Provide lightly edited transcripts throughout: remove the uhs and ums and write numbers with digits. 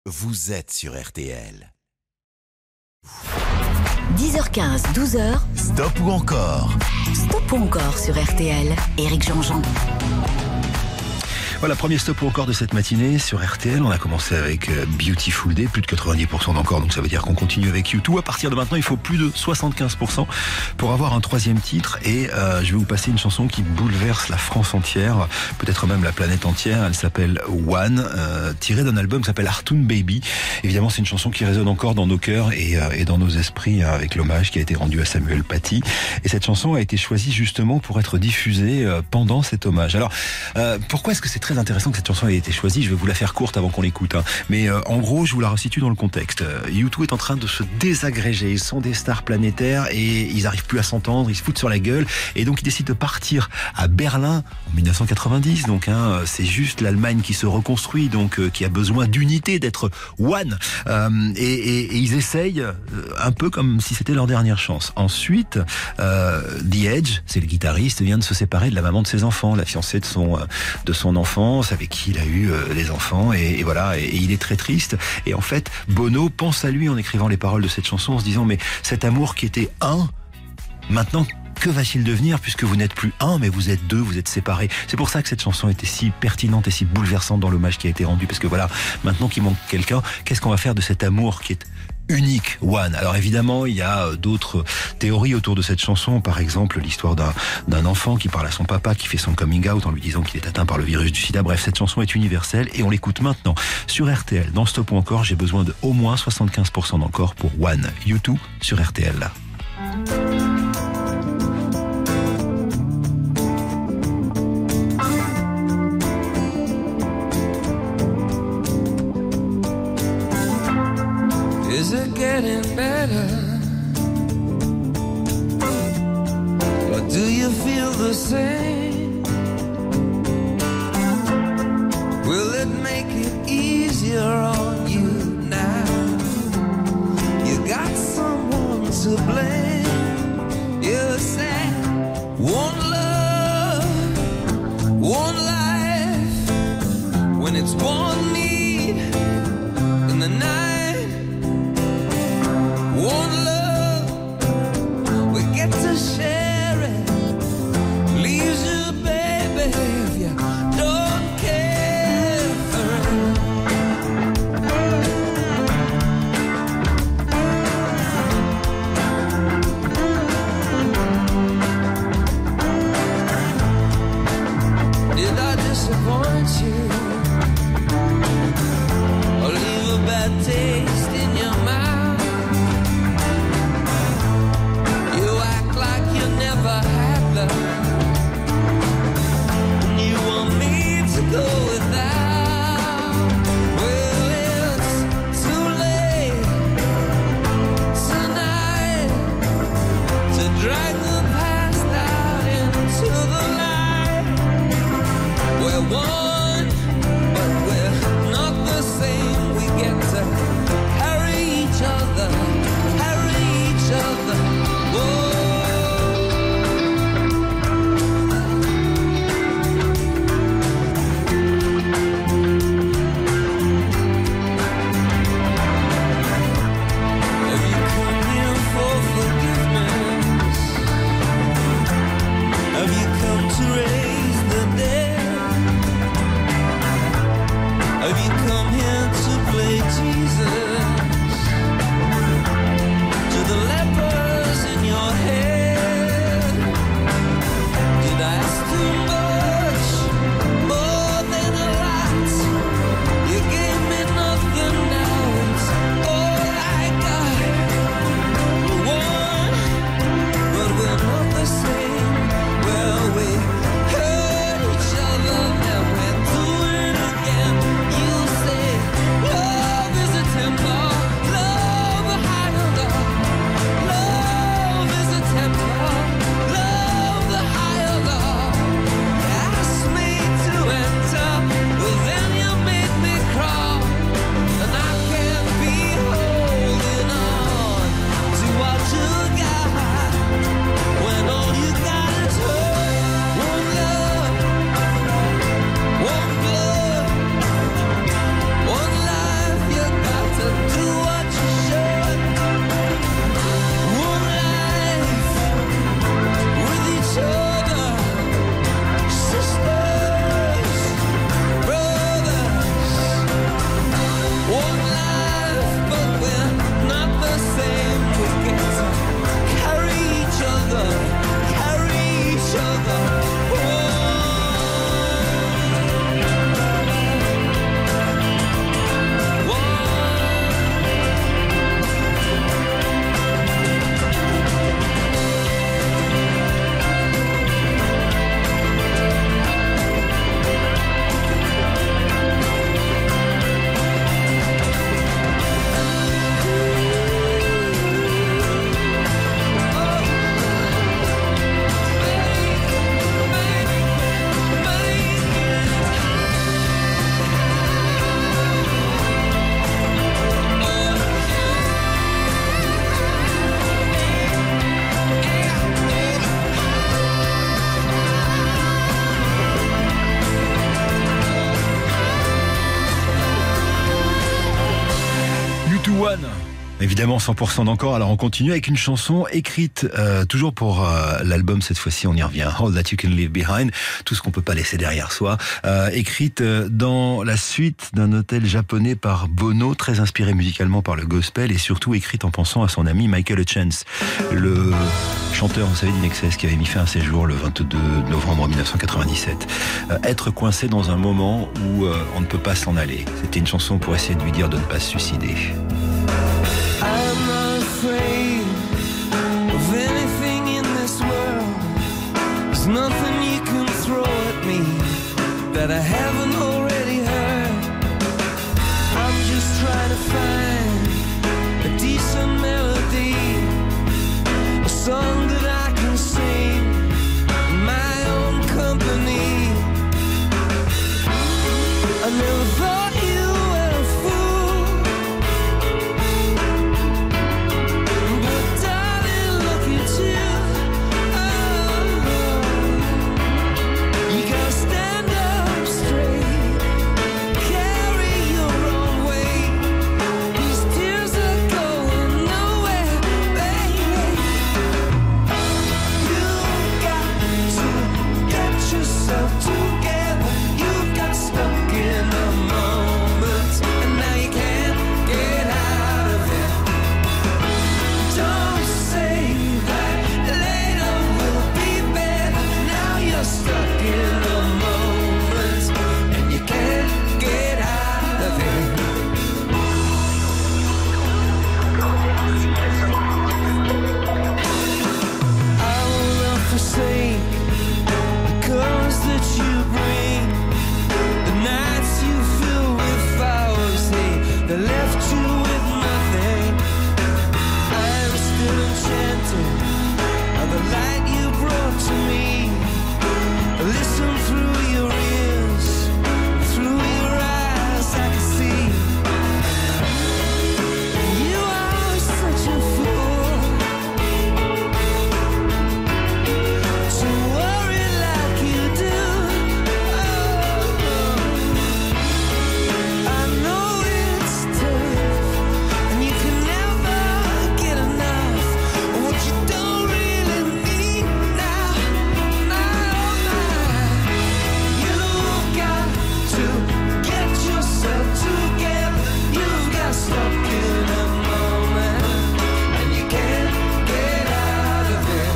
vous êtes sur RTL. 10h15, 12h. Stop ou encore? Stop ou encore sur RTL. Éric Jean-Jean. Voilà, premier stop ou encore de cette matinée sur RTL. On a commencé avec Beautiful Day, plus de 90% d'encore, donc ça veut dire qu'on continue avec U2. À partir de maintenant, il faut plus de 75% pour avoir un troisième titre. Et je vais vous passer une chanson qui bouleverse la France entière, peut-être même la planète entière. Elle s'appelle One, tirée d'un album qui s'appelle Artoon Baby. Évidemment, c'est une chanson qui résonne encore dans nos cœurs et dans nos esprits, avec l'hommage qui a été rendu à Samuel Paty. Et cette chanson a été choisie justement pour être diffusée pendant cet hommage. Alors, pourquoi est-ce que c'est très intéressant que cette chanson ait été choisie? Je vais vous la faire courte avant qu'on l'écoute, hein. Mais en gros, je vous la resitue dans le contexte. U2 est en train de se désagréger. Ils sont des stars planétaires et ils arrivent plus à s'entendre. Ils se foutent sur la gueule et donc ils décident de partir à Berlin en 1990. Donc, hein, c'est juste l'Allemagne qui se reconstruit, donc qui a besoin d'unité, d'être one. Et ils essayent un peu comme si c'était leur dernière chance. Ensuite, The Edge, c'est le guitariste, vient de se séparer de la maman de ses enfants, la fiancée de son enfant, avec qui il a eu des enfants, et voilà, et il est très triste. Et en fait, Bono pense à lui en écrivant les paroles de cette chanson, en se disant, mais cet amour qui était un, maintenant, que va-t-il devenir, puisque vous n'êtes plus un, mais vous êtes deux, vous êtes séparés. C'est pour ça que cette chanson était si pertinente et si bouleversante dans l'hommage qui a été rendu, parce que voilà, maintenant qu'il manque quelqu'un, qu'est-ce qu'on va faire de cet amour qui est unique, One? Alors évidemment, il y a d'autres théories autour de cette chanson. Par exemple, l'histoire d'un enfant qui parle à son papa, qui fait son coming out en lui disant qu'il est atteint par le virus du sida. Bref, cette chanson est universelle et on l'écoute maintenant sur RTL. Dans Stop ou encore, j'ai besoin de au moins 75% d'encore pour One. U2 sur RTL. Is it getting better? Or do you feel the same? Will it make it easier on you now? You got someone to blame. You said one love, one life. When it's one need in the night, one love, we get to share it. Leaves you, baby, if you don't care. Did I disappoint you? Or leave a bad taste in your mouth? Never had love, and you want me to go without. Well, it's too late tonight to drag the past out into the light. We're one, but we're not the same. We get to carry One. Évidemment 100% d'encore, alors on continue avec une chanson écrite toujours pour l'album, cette fois-ci on y revient, All That You Can Leave Behind, tout ce qu'on peut pas laisser derrière soi, écrite dans la suite d'un hôtel japonais par Bono, très inspiré musicalement par le gospel et surtout écrite en pensant à son ami Michael Hutchence, le chanteur, vous savez, d'Inexcess qui avait mis fin à ses jours le 22 novembre 1997. Être coincé dans un moment où on ne peut pas s'en aller, c'était une chanson pour essayer de lui dire de ne pas se suicider. I'm not afraid of anything in this world. There's nothing you can throw at me that I haven't already heard. I'm just trying to find a decent melody, a song that I can sing in my own company. I never thought you were a fool, but darling, look at you. Oh, you gotta stand up straight, carry your own weight. These tears are going nowhere, baby. You got to get yourself together. You got stuck in a moment, and now you can't get out of it. Don't say that later will be better. Now you're stuck in a moment, and you can't get out of it. I will not forsake the colors that you bring, the nights you fill with flowers, they left you with nothing. I am still enchanted by the light you brought to me. Listen through your ears, through your eyes I can see. You are such a fool to worry like you do. I know it's tough, and you can never get enough of what you don't really need now. You've got to get yourself together. You've got stuck in a moment, and you can't get out of it.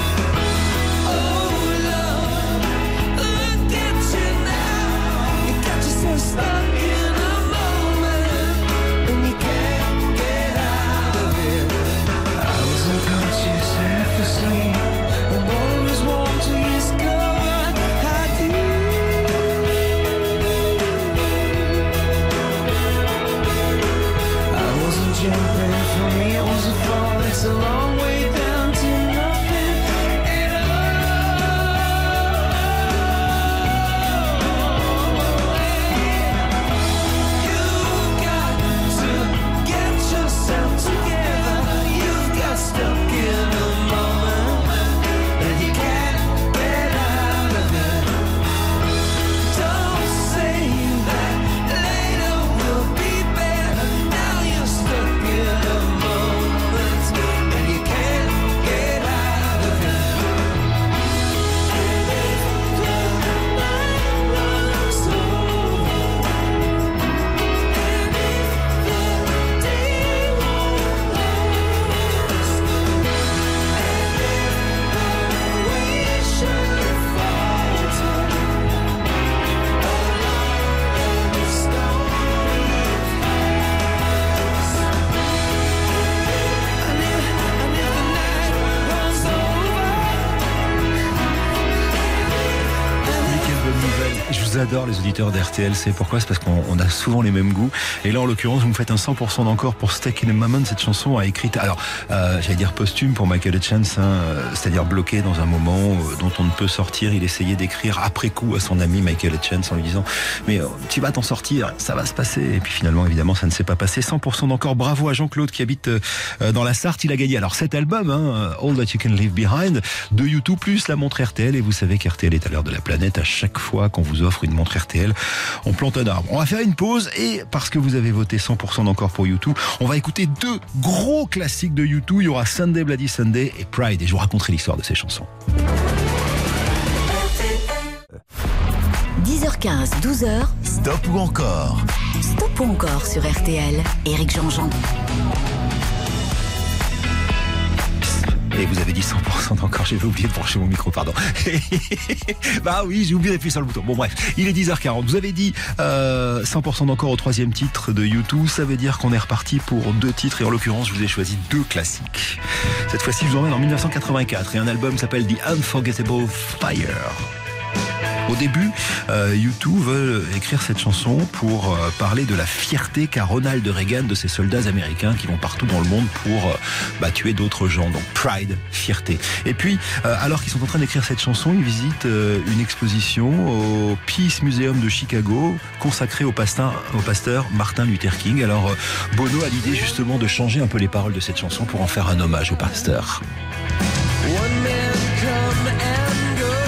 Oh Lord, look at you now. You got yourself stuck in a moment, and you can't get out of it. I was unconscious, half asleep, and always want to discover how deep. I wasn't jumping, for me it was a fall. It's a long way down to nothing at all. You've got to get yourself together. You've got stuck in a moment, and you can't get out of it. Don't say that later will be better. Now you're stuck in a moment, and you can't get out of it. And if the night runs over, and if the day won't last, and if we should falter, the story fast. And if the night runs over, Quelle bonne nouvelle. Je vous adore les auditeurs d'RTL, c'est pourquoi? C'est parce qu'on a souvent les mêmes goûts. Et là en l'occurrence vous me faites un 100% d'encore pour Stuck in a Moment. Cette chanson a écrite, alors j'allais dire posthume pour Michael Hutchence, c'est-à-dire bloqué dans un moment dont on ne peut sortir. Il essayait d'écrire après coup à son ami Michael Hutchence en lui disant mais tu vas t'en sortir, ça va se passer. Et puis finalement évidemment ça ne s'est pas passé. 100% d'encore, bravo à Jean-Claude qui habite dans la Sarthe. Il a gagné alors cet album, All That You Can Leave Behind de U2 plus la montre RTL. Et vous savez qu'RTL est à l'heure de la planète à chaque fois qu'on vous offre une montre RTL, on plante un arbre. On va faire une pause et parce que vous avez voté 100% d'encore pour U2, on va écouter 2 gros classiques de U2. Il y aura Sunday Bloody Sunday et Pride et je vous raconterai l'histoire de ces chansons. 10h15, 12h. Stop ou encore? Stop ou encore sur RTL. Éric Jean-Jean. Et vous avez dit 100% d'encore, j'avais oublié de brancher mon micro, pardon. Bah oui, j'ai oublié d'appuyer sur le bouton. Bon bref, il est 10h40. Vous avez dit 100% d'encore au 3e titre de U2. Ça veut dire qu'on est reparti pour 2 titres et en l'occurrence, je vous ai choisi 2 classiques. Cette fois-ci, je vous emmène en 1984 et un album s'appelle The Unforgettable Fire. Au début, U2 veut écrire cette chanson pour parler de la fierté qu'a Ronald Reagan de ces soldats américains qui vont partout dans le monde pour tuer d'autres gens. Donc Pride, fierté. Et puis, alors qu'ils sont en train d'écrire cette chanson, ils visitent une exposition au Peace Museum de Chicago consacrée au pasteur Martin Luther King. Alors Bono a l'idée justement de changer un peu les paroles de cette chanson pour en faire un hommage au pasteur. One man come and go.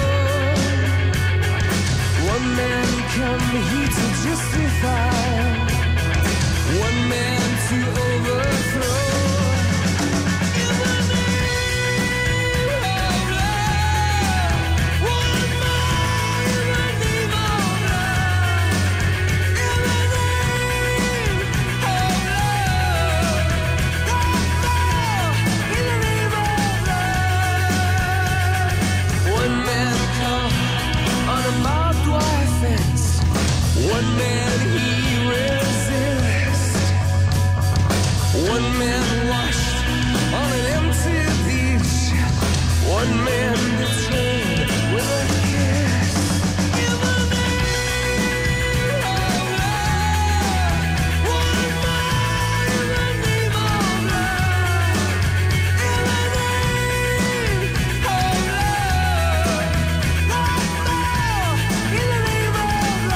One man come here to justify. One man to overthrow. In the name of love. One man in the name of love. In the name of love. In the name of love. One man come on a barbed wire fence. One man he resists. One man washed on an empty beach. One man betrayed with a kiss. In the name of love. One man in the name of love. In the name of love. In the name of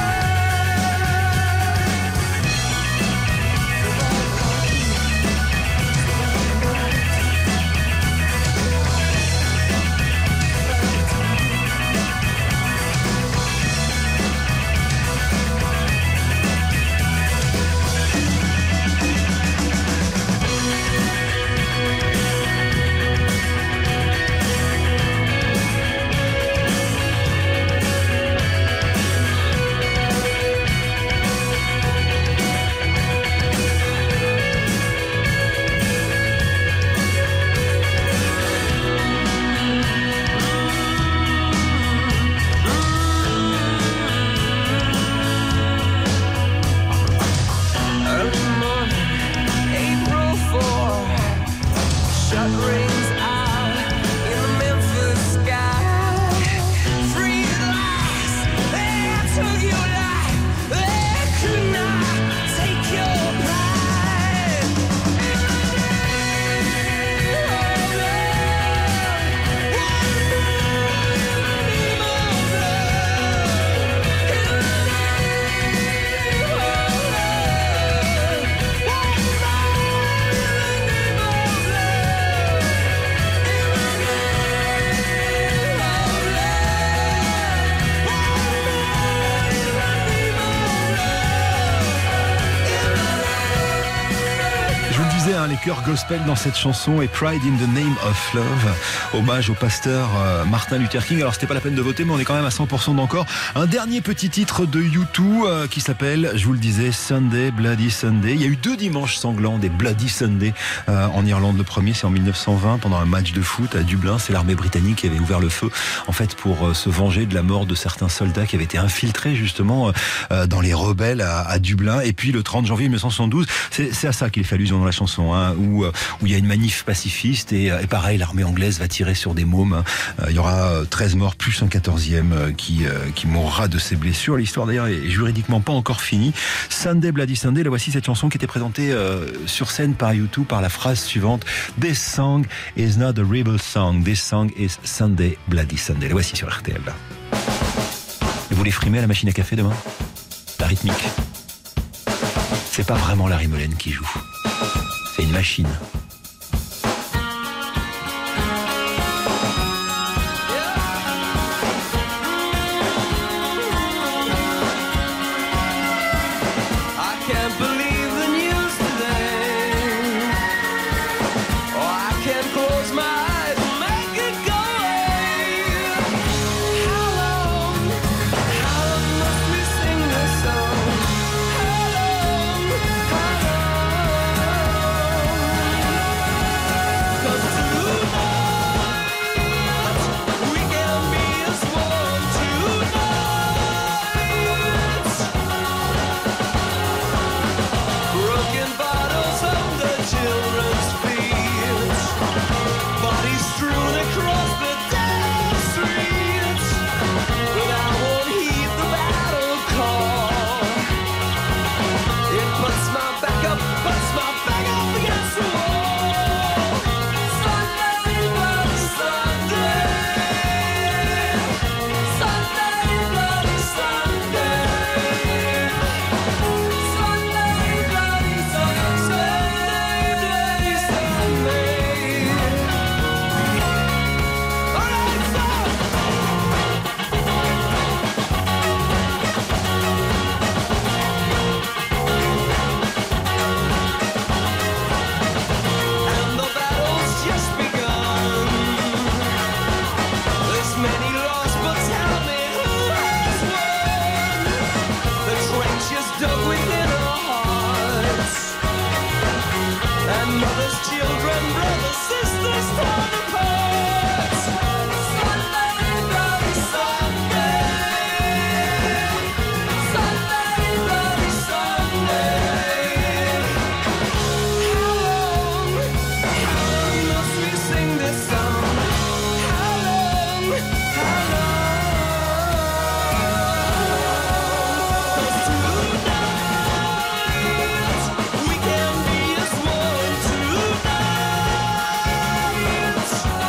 early morning, April 4. Shut rings out in the Memphis sky. Free lies, they took your life. They could not take your pride. In the name of love. One man in the name of love. In the name of love. One man in the name of love. In the name of love. One man in the name of love. Je vous le disais, les chœurs gospel dans cette chanson et Pride in the Name of Love, hommage au pasteur Martin Luther King. Alors c'était pas la peine de voter, mais on est quand même à 100% d'encore. Un dernier petit titre de U2 qui s'appelle, je vous le disais, Sunday Bloody Sunday. Il y a eu 2 dimanches sanglants, des Bloody Sunday en Irlande. Le premier, c'est en 1920 pendant un match de foot à Dublin. C'est l'armée britannique qui avait ouvert le feu en fait pour se venger de la mort de certains soldats qui avaient été infiltrés justement dans les rebelles à Dublin. Et puis le 30 janvier 1972, c'est à ça qu'il fait allusion dans la chanson, où il y a une manif pacifiste et pareil, l'armée anglaise va tirer sur des mômes. Il y aura 13 morts plus un 14e qui mourra de ses blessures. L'histoire d'ailleurs est juridiquement pas encore finie. Sunday Bloody Sunday, la voici cette chanson qui était présentée sur scène par U2 par la phrase suivante: This song is not a rebel song, this song is Sunday Bloody Sunday. La voici sur RTL. Et vous les frimez à la machine à café demain? La rythmique. C'est pas vraiment Larry Mullen qui joue. C'est une machine. bottles under children's feet. Bodies strewn across the dead streets, but I won't heed the battle call. It puts my back up against the wall. Sunday, bloody Sunday. Sunday, bloody Sunday. Sunday, bloody Sunday. Bloody Sunday. All right, and the battle's just begun. There's many lost, but tell me who has won? The trenches dug within our hearts, and mothers, children, brothers, sisters torn apart. Sunday, bloody Sunday. Sunday, bloody Sunday. How long must we sing this song? How long? 'Cause tonight we can be as one tonight.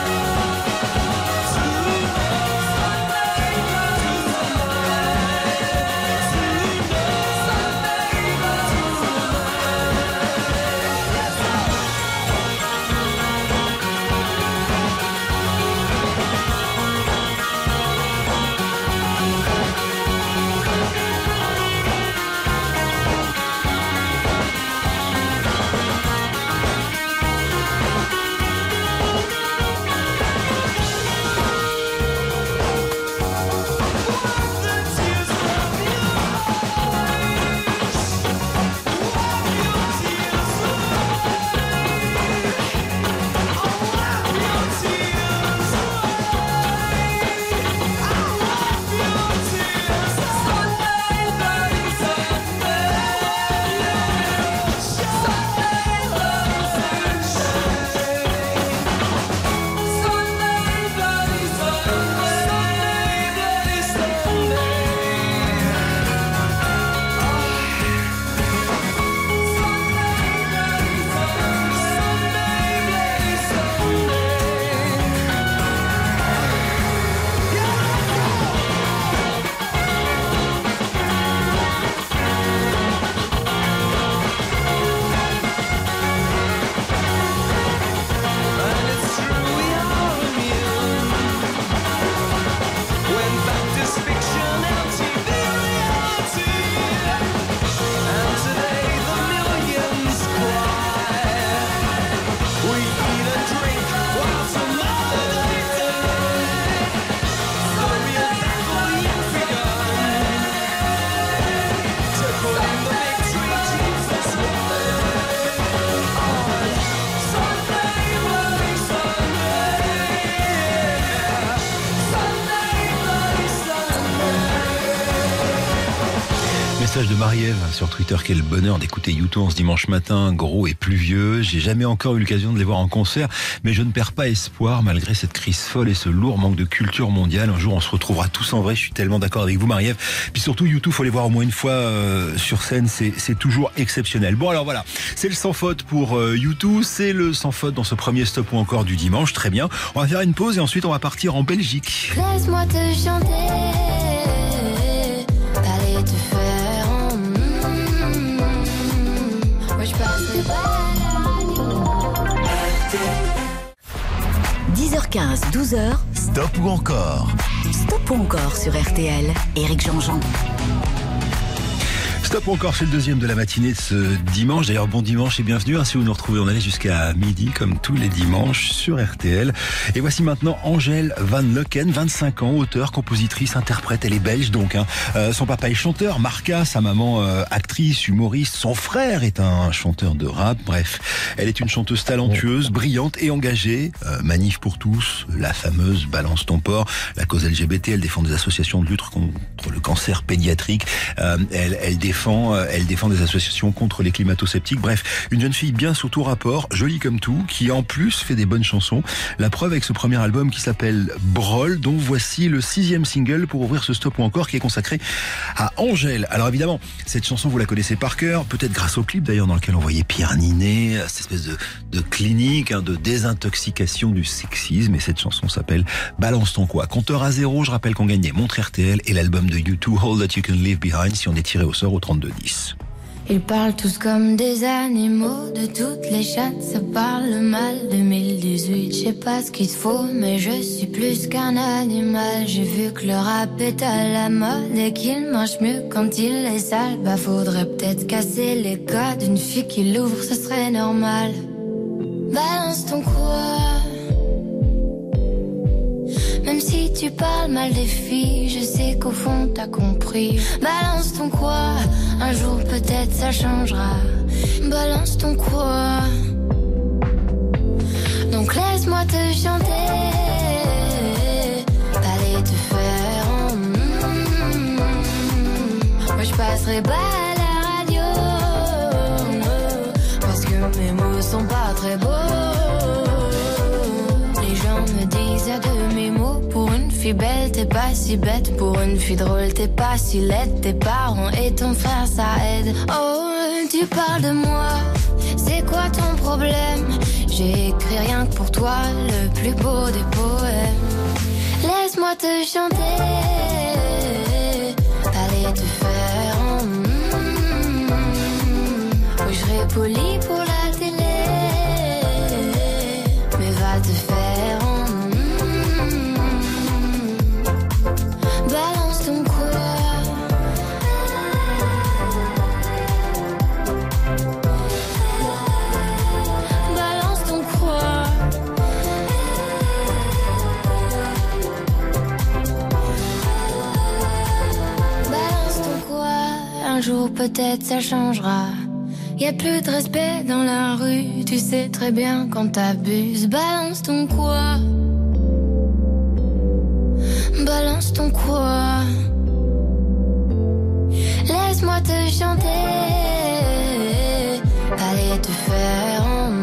Message de Marie-Ève sur Twitter, quel bonheur d'écouter U2 en ce dimanche matin, gros et pluvieux. J'ai jamais encore eu l'occasion de les voir en concert, mais je ne perds pas espoir malgré cette crise folle et ce lourd manque de culture mondiale. Un jour, on se retrouvera tous en vrai. Je suis tellement d'accord avec vous, Marie-Ève. Puis surtout, U2, faut les voir au moins une fois sur scène. C'est toujours exceptionnel. Bon, alors voilà, c'est le sans faute pour U2. C'est le sans faute dans ce premier stop ou encore du dimanche. Très bien. On va faire une pause et ensuite on va partir en Belgique. Laisse-moi te chanter, t'allais te faire. Moi je passerai pas la radio. 10h15, 12h. Stop ou encore? Stop ou encore sur RTL. Éric Jean-Jean. Stop encore, c'est le deuxième de la matinée de ce dimanche. D'ailleurs, bon dimanche et bienvenue. Si vous nous retrouvez, on allait jusqu'à midi, comme tous les dimanches, sur RTL. Et voici maintenant Angèle Van Locken, 25 ans, auteure, compositrice, interprète. Elle est belge, donc. Son papa est chanteur, Marca, sa maman actrice, humoriste. Son frère est un chanteur de rap. Bref, elle est une chanteuse talentueuse, brillante et engagée. Manif pour tous, la fameuse Balance ton port, la cause LGBT. Elle défend des associations de lutte contre le cancer pédiatrique. Elle défend défend des associations contre les climato-sceptiques. Bref, une jeune fille bien sous tout rapport, jolie comme tout, qui en plus fait des bonnes chansons. La preuve avec ce premier album qui s'appelle Brol, dont voici le 6e single pour ouvrir ce Stop ou encore, qui est consacré à Angèle. Alors évidemment, cette chanson vous la connaissez par cœur, peut-être grâce au clip d'ailleurs dans lequel on voyait Pierre Ninet, cette espèce de clinique, de désintoxication du sexisme. Et cette chanson s'appelle Balance ton quoi. Compteur à 0, je rappelle qu'on gagnait montre RTL et l'album de U2 All That You Can Leave Behind si on est tiré au sort au 32-10. Ils parlent tous comme des animaux, de toutes les chattes, ça parle mal. 2018, je sais pas ce qu'il te faut, mais je suis plus qu'un animal. J'ai vu que le rap est à la mode et qu'il marche mieux quand il est sale. Bah faudrait peut-être casser les codes, une fille qui l'ouvre, ce serait normal. Balance ton quoi. Même si tu parles mal des filles, je sais qu'au fond t'as compris. Balance ton quoi, un jour peut-être ça changera. Balance ton quoi. Donc laisse-moi te chanter, t'allais te faire moi je passerai pas à la radio, parce que mes mots sont pas très beaux. Les gens me disent à demi-mot, pour une fille belle t'es pas si bête, pour une fille drôle t'es pas si laide, tes parents et ton frère ça aide. Oh tu parles de moi, c'est quoi ton problème? J'ai écrit rien que pour toi, le plus beau des poèmes. Laisse-moi te chanter, t'allais te faire oui je serai poli pour la télé, mais va te faire balance ton quoi. Balance ton quoi. Balance ton quoi. Un jour peut-être ça changera. Y'a plus de respect dans la rue, tu sais très bien quand t'abuses. Balance ton quoi. Balance ton quoi. Laisse-moi te chanter, allez te faire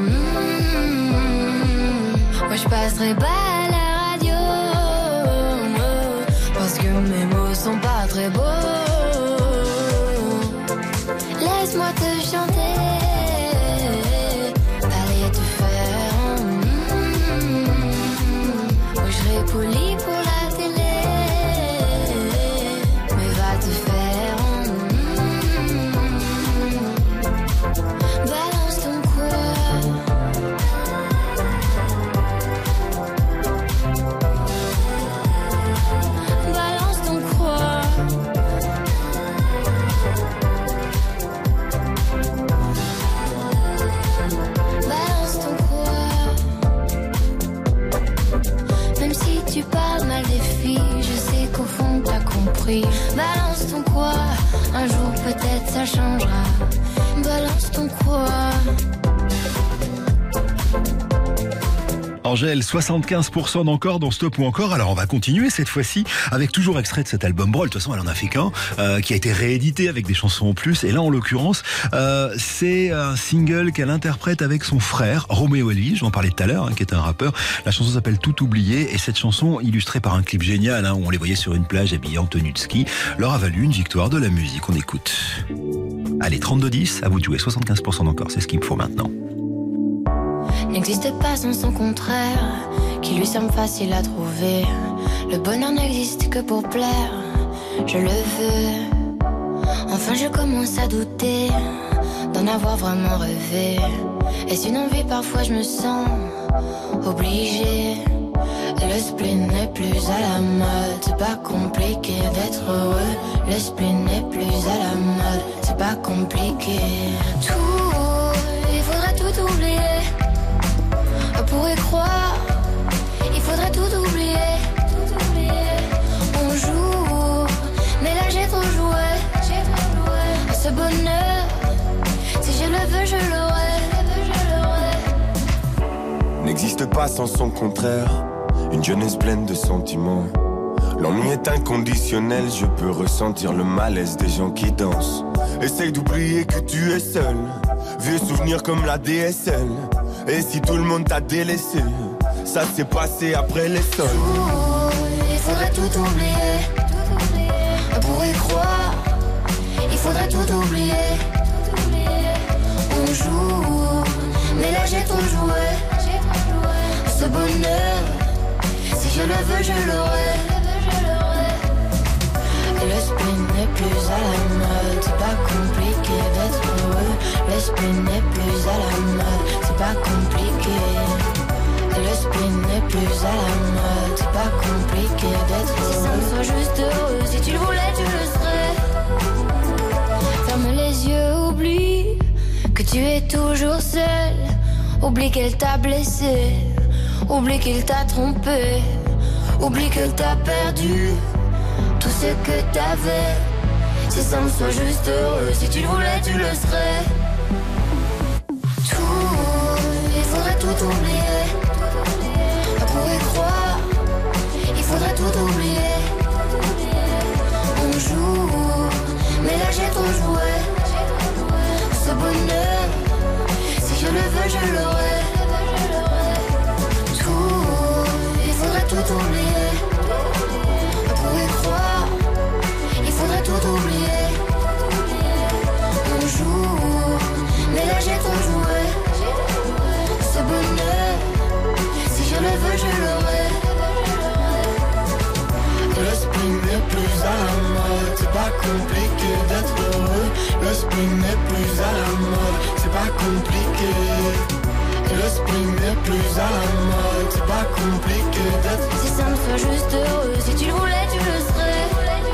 moi je passerai pas à la radio, parce que mes mots sont pas très beaux. Laisse-moi te chanter, allez te faire moi je serai poli pour la télé, mais va te faire balance ton quoi. Balance ton quoi. Balance ton quoi. Même si tu parles mal des filles, je sais qu'au fond t'as compris. Balance ton quoi, un jour peut-être ça changera. Balance ton quoi. Angèle, 75% d'encore dans Stop ou encore. Alors on va continuer cette fois-ci avec toujours extrait de cet album Brol. De toute façon elle en a fait qu'un, qui a été réédité avec des chansons en plus. Et là en l'occurrence c'est un single qu'elle interprète avec son frère Roméo Elvis, j'en parlais tout à l'heure, qui est un rappeur. La chanson s'appelle Tout oublié, et cette chanson illustrée par un clip génial où on les voyait sur une plage habillés en tenue de ski leur a valu une victoire de la musique. On écoute. Allez, 32-10, à vous de jouer. 75% d'encore, c'est ce qu'il me faut maintenant. N'existe pas sans son contraire, qui lui semble facile à trouver. Le bonheur n'existe que pour plaire, je le veux. Enfin je commence à douter d'en avoir vraiment rêvé. Est-ce une envie? Parfois je me sens obligée. Le spleen n'est plus à la mode, c'est pas compliqué d'être heureux. Le spleen n'est plus à la mode, c'est pas compliqué. Tout, il faudrait tout oublier. On pourrait croire, il faudrait tout oublier. On joue, mais là j'ai trop joué. Ce bonheur, si je le veux, je l'aurai. N'existe pas sans son contraire. Une jeunesse pleine de sentiments. L'ennui est inconditionnel, je peux ressentir le malaise des gens qui dansent. Essaye d'oublier que tu es seul, vieux souvenirs comme la DSL. Et si tout le monde t'a délaissé, ça s'est passé après les sols. Il faudrait tout oublier, pour y croire. Il faudrait tout oublier. On joue, mais là j'ai ton jouet. Ce bonheur, si je le veux, je l'aurai. Le spin n'est plus à la mode, c'est pas compliqué d'être heureux. Le spin n'est plus à la mode, c'est pas compliqué. Le spin n'est plus à la mode, c'est pas compliqué d'être heureux. Si ça me soit juste heureux, si tu le voulais, tu le serais. Ferme les yeux, oublie que tu es toujours seul. Oublie qu'elle t'a blessé, oublie qu'il t'a trompé, oublie que t'as perdu tout ce que t'avais. Si ça me soit juste heureux, si tu le voulais, tu le serais. Tout, il faudrait tout oublier. Pour y croire, il faudrait tout oublier. On joue, mais là j'ai ton jouet. Ce bonheur, si je le veux, je l'aurai. Tout, il faudrait tout oublier. Pour y croire, il faudrait tout oublier. On joue, mais là j'ai ton jouet. Ce bonheur, si je le veux, je l'aurai. Le spin n'est plus à la mode, c'est pas compliqué d'être heureux. Le spin n'est plus à la mode, c'est pas compliqué. Le spin n'est plus à la mode, c'est pas compliqué d'être. Si ça me soit juste heureux, si tu le voulais, tu le serais.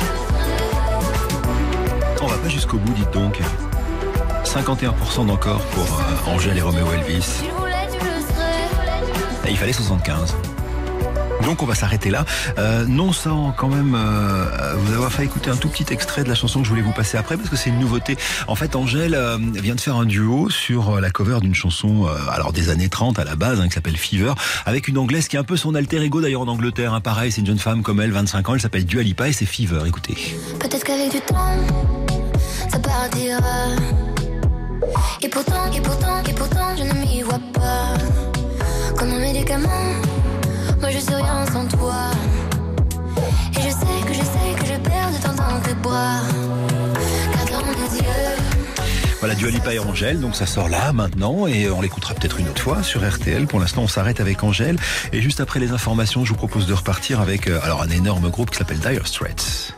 On va pas jusqu'au bout, dites donc. 51% d'encore pour Angèle et Roméo Elvis. Si tu le voulais, tu le serais. Et il fallait 75. Donc on va s'arrêter là, non sans quand même vous avoir fait écouter un tout petit extrait de la chanson que je voulais vous passer après, parce que c'est une nouveauté. En fait, Angèle vient de faire un duo sur la cover d'une chanson alors des années 30 à la base, qui s'appelle Fever, avec une Anglaise qui est un peu son alter ego d'ailleurs en Angleterre, pareil, c'est une jeune femme comme elle, 25 ans, elle s'appelle Dua Lipa et c'est Fever, écoutez. Peut-être qu'avec du temps, ça partira. Et pourtant, je ne m'y vois pas. Comme un médicament, moi je suis rien sans toi. Et je sais que je perds de temps dans tes bras. Car dans mes yeux. Voilà, Dua Lipa et Angèle, donc ça sort là maintenant et on l'écoutera peut-être une autre fois sur RTL. Pour l'instant, on s'arrête avec Angèle et juste après les informations, je vous propose de repartir avec alors un énorme groupe qui s'appelle Dire Straits.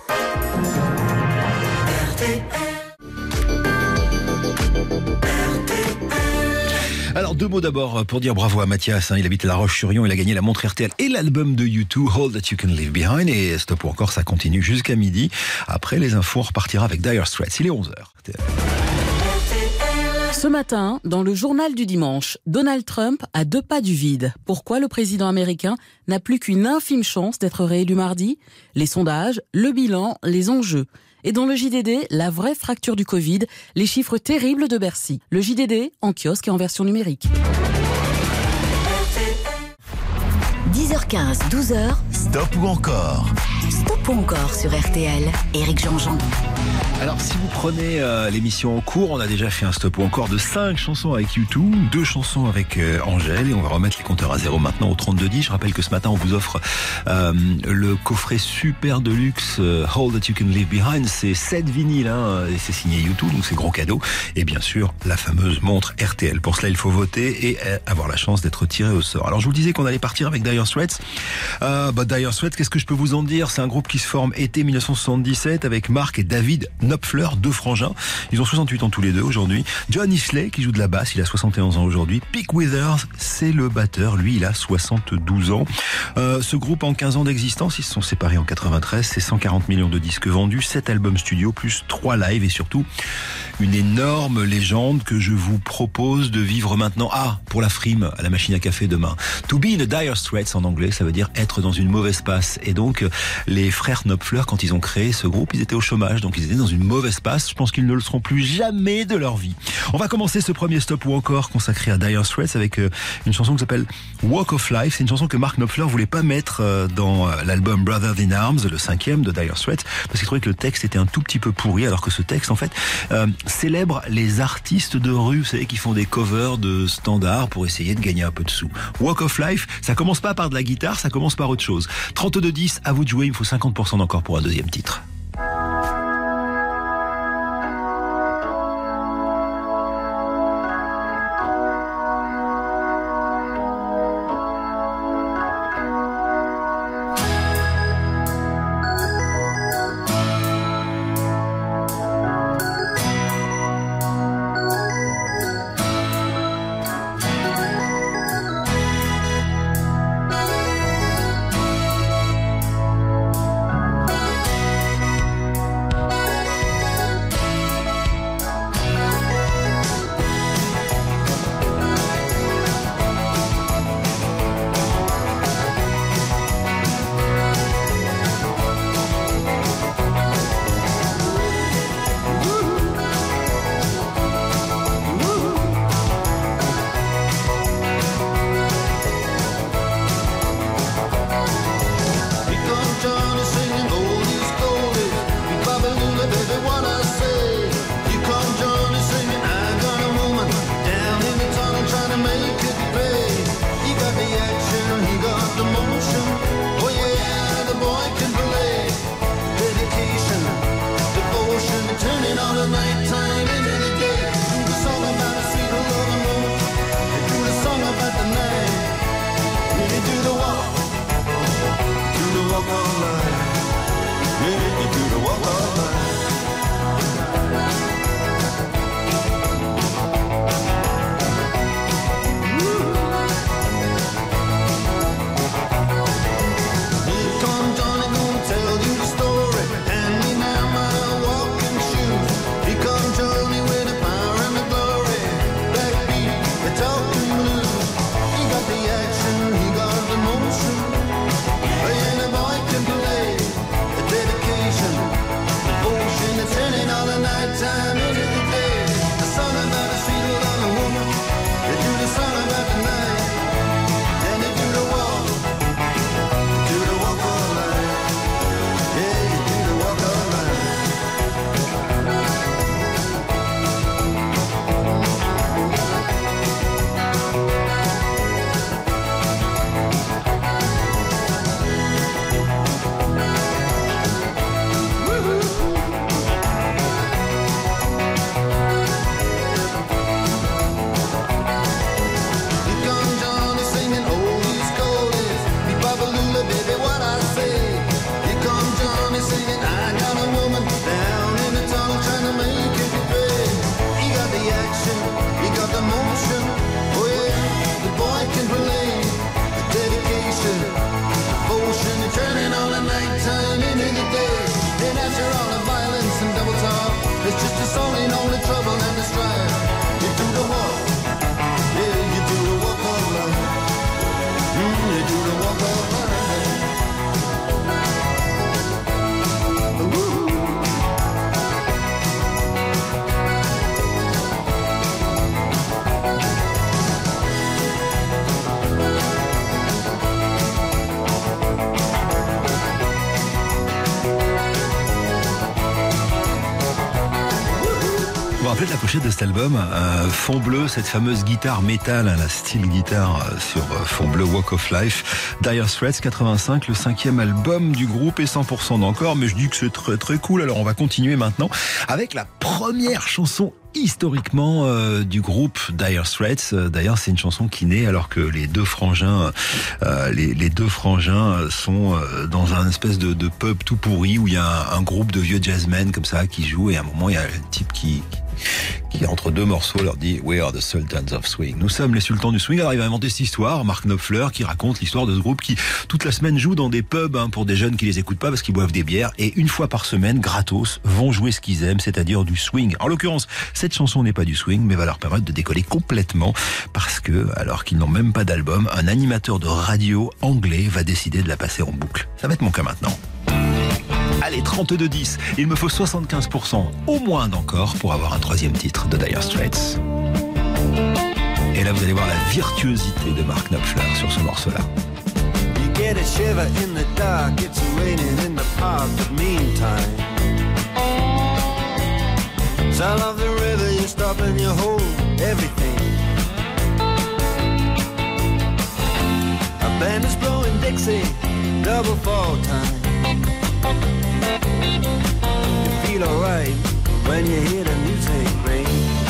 Alors deux mots d'abord pour dire bravo à Mathias, il habite à La Roche-sur-Yon, il a gagné la montre RTL et l'album de U2, All That You Can Leave Behind, et stop ou encore ça continue jusqu'à midi. Après les infos, on repartira avec Dire Straits, il est 11h. Ce matin, dans le journal du dimanche, Donald Trump à 2 pas du vide. Pourquoi le président américain n'a plus qu'une infime chance d'être réélu mardi? Les sondages, le bilan, les enjeux. Et dans le JDD, la vraie fracture du Covid, les chiffres terribles de Bercy. Le JDD en kiosque et en version numérique. 10h15, 12h. Stop ou encore? Stop ou encore sur RTL. Éric Jean-Jean. Alors si vous prenez l'émission en cours, on a déjà fait un stop ou encore de 5 chansons avec U2, 2 chansons avec Angèle, et on va remettre les compteurs à zéro maintenant au 3210. Je rappelle que ce matin on vous offre le coffret super de luxe All That You Can Leave Behind, c'est 7 vinyles et c'est signé U2, donc c'est gros cadeau, et bien sûr la fameuse montre RTL. Pour cela il faut voter et avoir la chance d'être tiré au sort. Alors je vous disais qu'on allait partir avec Dire Straits. Dire Straits, qu'est-ce que je peux vous en dire? C'est un groupe qui se forme été 1977 avec Mark et David Knopfler, 2 frangins. Ils ont 68 ans tous les deux aujourd'hui. John Isley qui joue de la basse, il a 71 ans aujourd'hui. Pete Withers, c'est le batteur, lui il a 72 ans. Ce groupe en 15 ans d'existence, ils se sont séparés en 93, c'est 140 millions de disques vendus, 7 albums studio plus 3 lives et surtout une énorme légende que je vous propose de vivre maintenant. Pour la frime à la machine à café demain. To be in a dire straits en anglais, ça veut dire être dans une mauvaise passe. Et donc Les frères Knopfler, quand ils ont créé ce groupe, ils étaient au chômage, donc ils étaient dans une mauvaise passe. Je pense qu'ils ne le seront plus jamais de leur vie. On va commencer ce premier stop ou encore consacré à Dire Straits avec une chanson qui s'appelle Walk of Life. C'est une chanson que Mark Knopfler voulait pas mettre dans l'album Brothers in Arms, le 5e de Dire Straits, parce qu'il trouvait que le texte était un tout petit peu pourri, alors que ce texte, en fait, célèbre les artistes de rue, vous savez, qui font des covers de standards pour essayer de gagner un peu de sous. Walk of Life, ça commence pas par de la guitare, ça commence par autre chose. 32-10, à vous de jouer, il me faut 50% d'encore pour un deuxième titre. La pochette de cet album, fond bleu, cette fameuse guitare métal, la steel guitare sur fond bleu, Walk of Life, Dire Straits 85, le 5e album du groupe et 100% d'encore, mais je dis que c'est très très cool. Alors on va continuer maintenant avec la première chanson historiquement du groupe Dire Straits. D'ailleurs, c'est une chanson qui naît alors que les deux frangins, les deux frangins sont dans un espèce de pub tout pourri où il y a un groupe de vieux jazzmen comme ça qui joue, et à un moment il y a un type qui entre deux morceaux leur dit We are the Sultans of Swing. Nous sommes les sultans du swing. Alors il va inventer cette histoire, Mark Knopfler, qui raconte l'histoire de ce groupe qui toute la semaine joue dans des pubs pour des jeunes qui les écoutent pas parce qu'ils boivent des bières, et une fois par semaine, gratos, vont jouer ce qu'ils aiment, c'est-à-dire du swing. En l'occurrence, cette chanson n'est pas du swing, mais va leur permettre de décoller complètement parce que, alors qu'ils n'ont même pas d'album, un animateur de radio anglais va décider de la passer en boucle. Ça va être mon cas maintenant. Allez, 32-10. Il me faut 75% au moins d'encore pour avoir un troisième titre de Dire Straits. Et là, vous allez voir la virtuosité de Mark Knopfler sur ce morceau-là. You get a shiver in the dark, it's raining in the park, but meantime, sound of the river, you stop and you hold everything. A band is blowing Dixie, double fall time. You feel alright when you hear the music ring.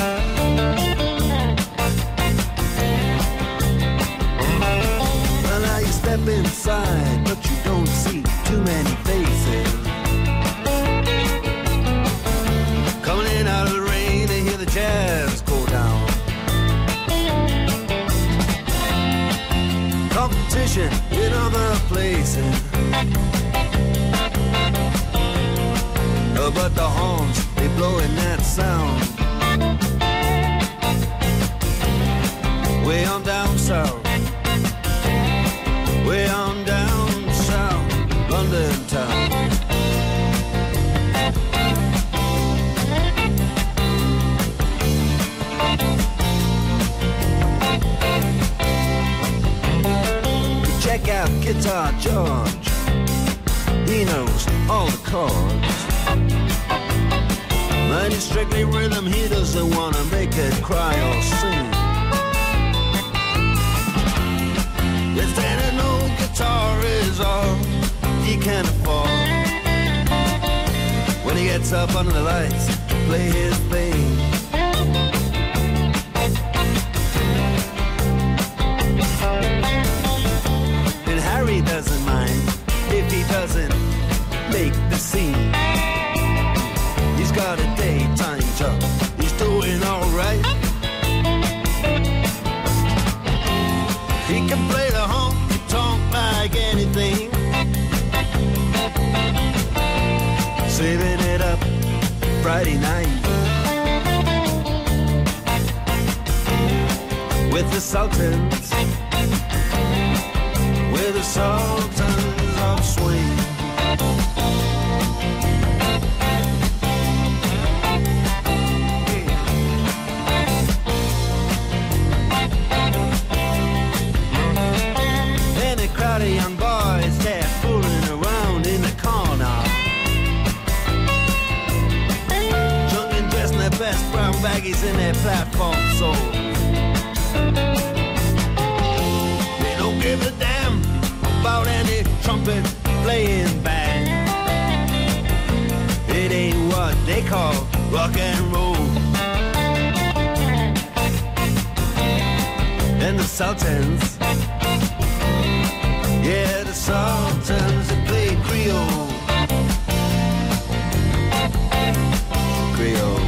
Well, now you step inside, but you don't see too many faces. Coming in out of the rain to hear the jazz go down. Competition in other places. But the horns, they blowing that sound. Way on down south, way on down south, London town. Check out Guitar George, he knows all the chords. But it's strictly rhythm, he doesn't want to make it cry or sing. Yes, and an old guitar is all he can afford. When he gets up under the lights to play his thing. And Harry doesn't mind if he doesn't make the scene. He's got a daytime job, he's doing alright. He can play the honky-tonk like anything. Saving it up Friday night with the Sultans, with the Sultans of Swing. Crowd of young boys, they're fooling around in the corner. Drunk and dressed in their best brown baggies in their platform soles. They don't give a damn about any trumpet playing band. It ain't what they call rock and roll. And the Sultans, yeah, the Sultans that play Creole. Creole.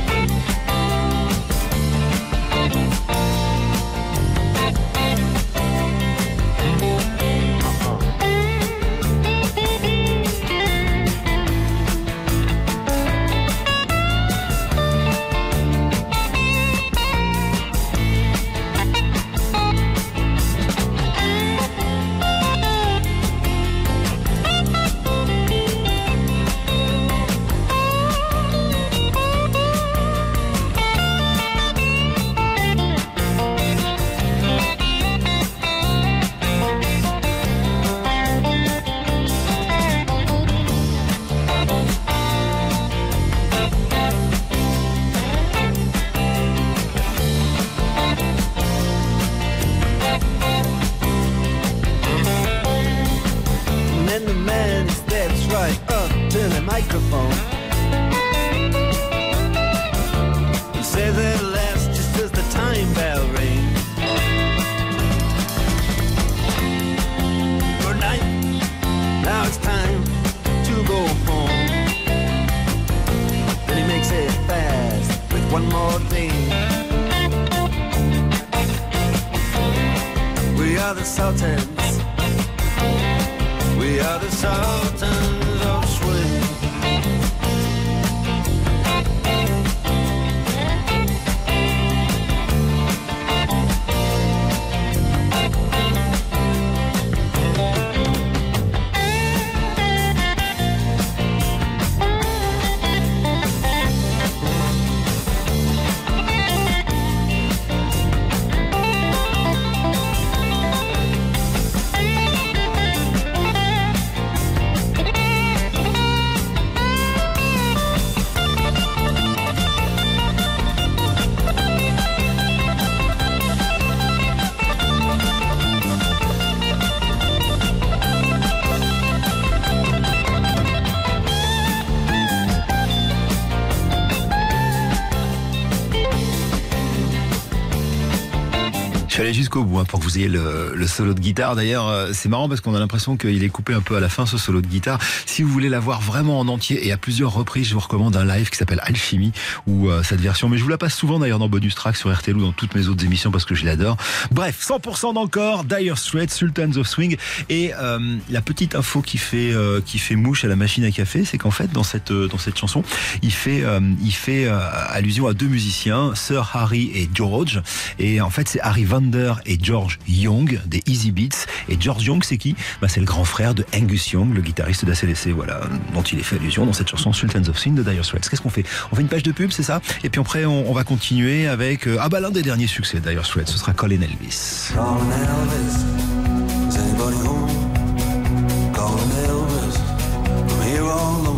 Je suis allé jusqu'au bout pour que vous ayez le solo de guitare. D'ailleurs, c'est marrant parce qu'on a l'impression qu'il est coupé un peu à la fin, ce solo de guitare. Si vous voulez l'avoir vraiment en entier et à plusieurs reprises, je vous recommande un live qui s'appelle Alchimie ou cette version. Mais je vous la passe souvent d'ailleurs dans Bonus Track sur RTL ou dans toutes mes autres émissions parce que je l'adore. Bref, 100% d'encore, Dire Straits, Sultans of Swing. Et la petite info qui fait mouche à la machine à café, c'est qu'en fait dans cette chanson, il fait allusion à deux musiciens, Sir Harry et George. Et en fait, c'est Harry Vander et George Young des Easy Beats. Et George Young, c'est qui ? C'est le grand frère de Angus Young, le guitariste d'ACDC, voilà, dont il est fait allusion dans cette chanson Sultans of Swing de Dire Straits. Qu'est-ce qu'on fait ? On fait une page de pub, c'est ça ? Et puis après, on va continuer avec l'un des derniers succès de Dire Straits, ce sera Colin Elvis. Calling Elvis, is anybody home? Calling Elvis, I'm here all alone.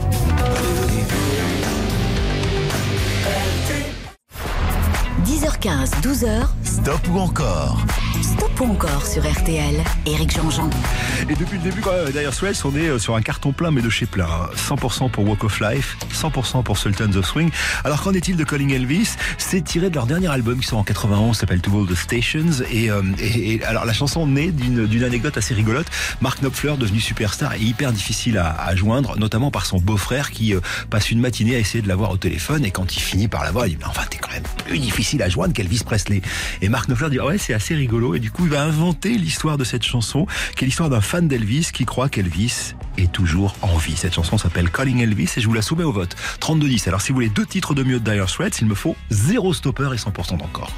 10h15, 12h. Stop ou encore? Stop ou encore sur RTL. Éric Jean-Jean. Et depuis le début, quand même, Dire Straits, on est sur un carton plein, mais de chez plein. 100% pour Walk of Life, 100% pour Sultans of Swing. Alors qu'en est-il de Calling Elvis ? C'est tiré de leur dernier album qui sort en 91, s'appelle To All the Stations. Et alors la chanson naît d'une anecdote assez rigolote. Mark Knopfler, devenu superstar, est hyper difficile à joindre, notamment par son beau-frère qui passe une matinée à essayer de l'avoir au téléphone. Et quand il finit par l'avoir, il dit « Mais enfin, t'es quand même plus difficile à joindre qu'Elvis Presley ». Et Mark Knopfler dit « Ouais, c'est assez rigolo ». Et du coup, il va inventer l'histoire de cette chanson, qui est l'histoire d'un fan d'Elvis qui croit qu'Elvis est toujours en vie. Cette chanson s'appelle Calling Elvis et je vous la soumets au vote. 32-10. Alors si vous voulez 2 titres de mieux de Dire Straits, il me faut 0 stopper et 100% d'encore.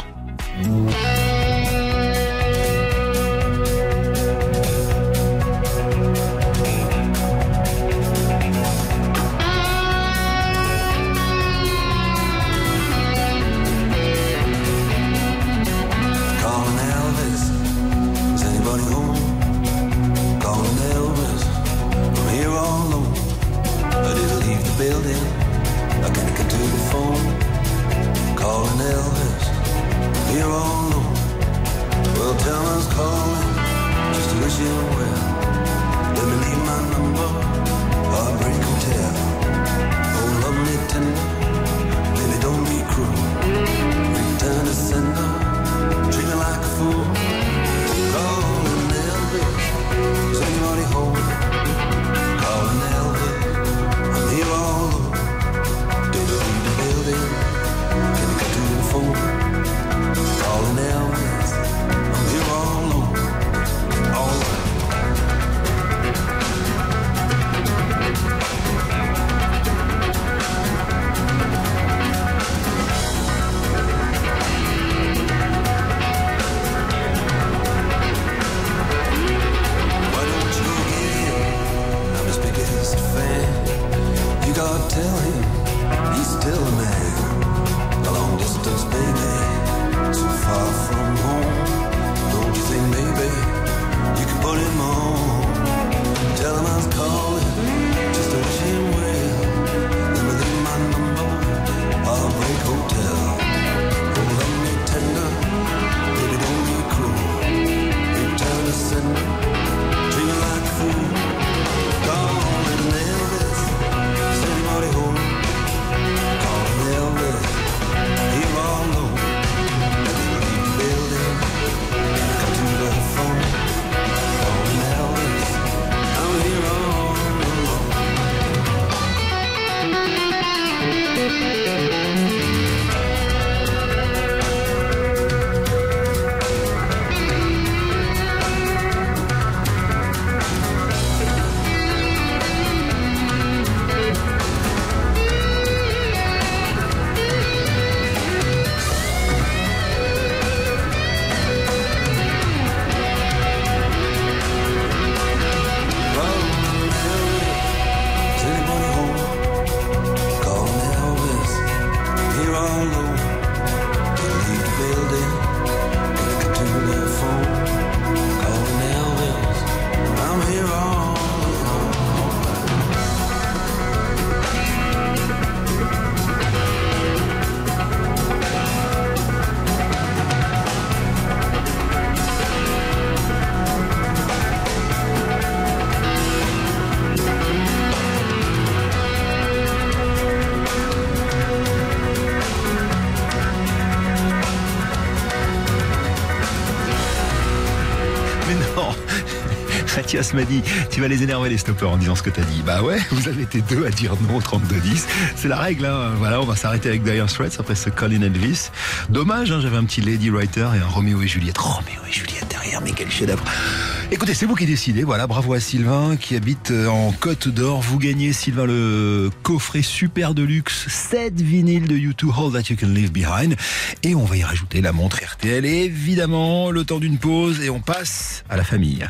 Mais non. Mathias m'a dit, tu vas les énerver les stoppeurs en disant ce que t'as dit. Bah ouais, vous avez été 2 à dire non au 32-10. C'est la règle, hein. Voilà, on va s'arrêter avec Dire Straits après ce Colin Elvis. Dommage, hein, j'avais un petit Lady Writer et un Roméo et Juliette. Roméo et Juliette derrière, mais quel chef-d'œuvre. Écoutez, c'est vous qui décidez. Voilà, bravo à Sylvain qui habite en Côte d'Or. Vous gagnez, Sylvain, le coffret super de luxe, 7 vinyles de U2, All That You Can Leave Behind. Et on va y rajouter la montre RTL. Et évidemment, le temps d'une pause et on passe à la famille.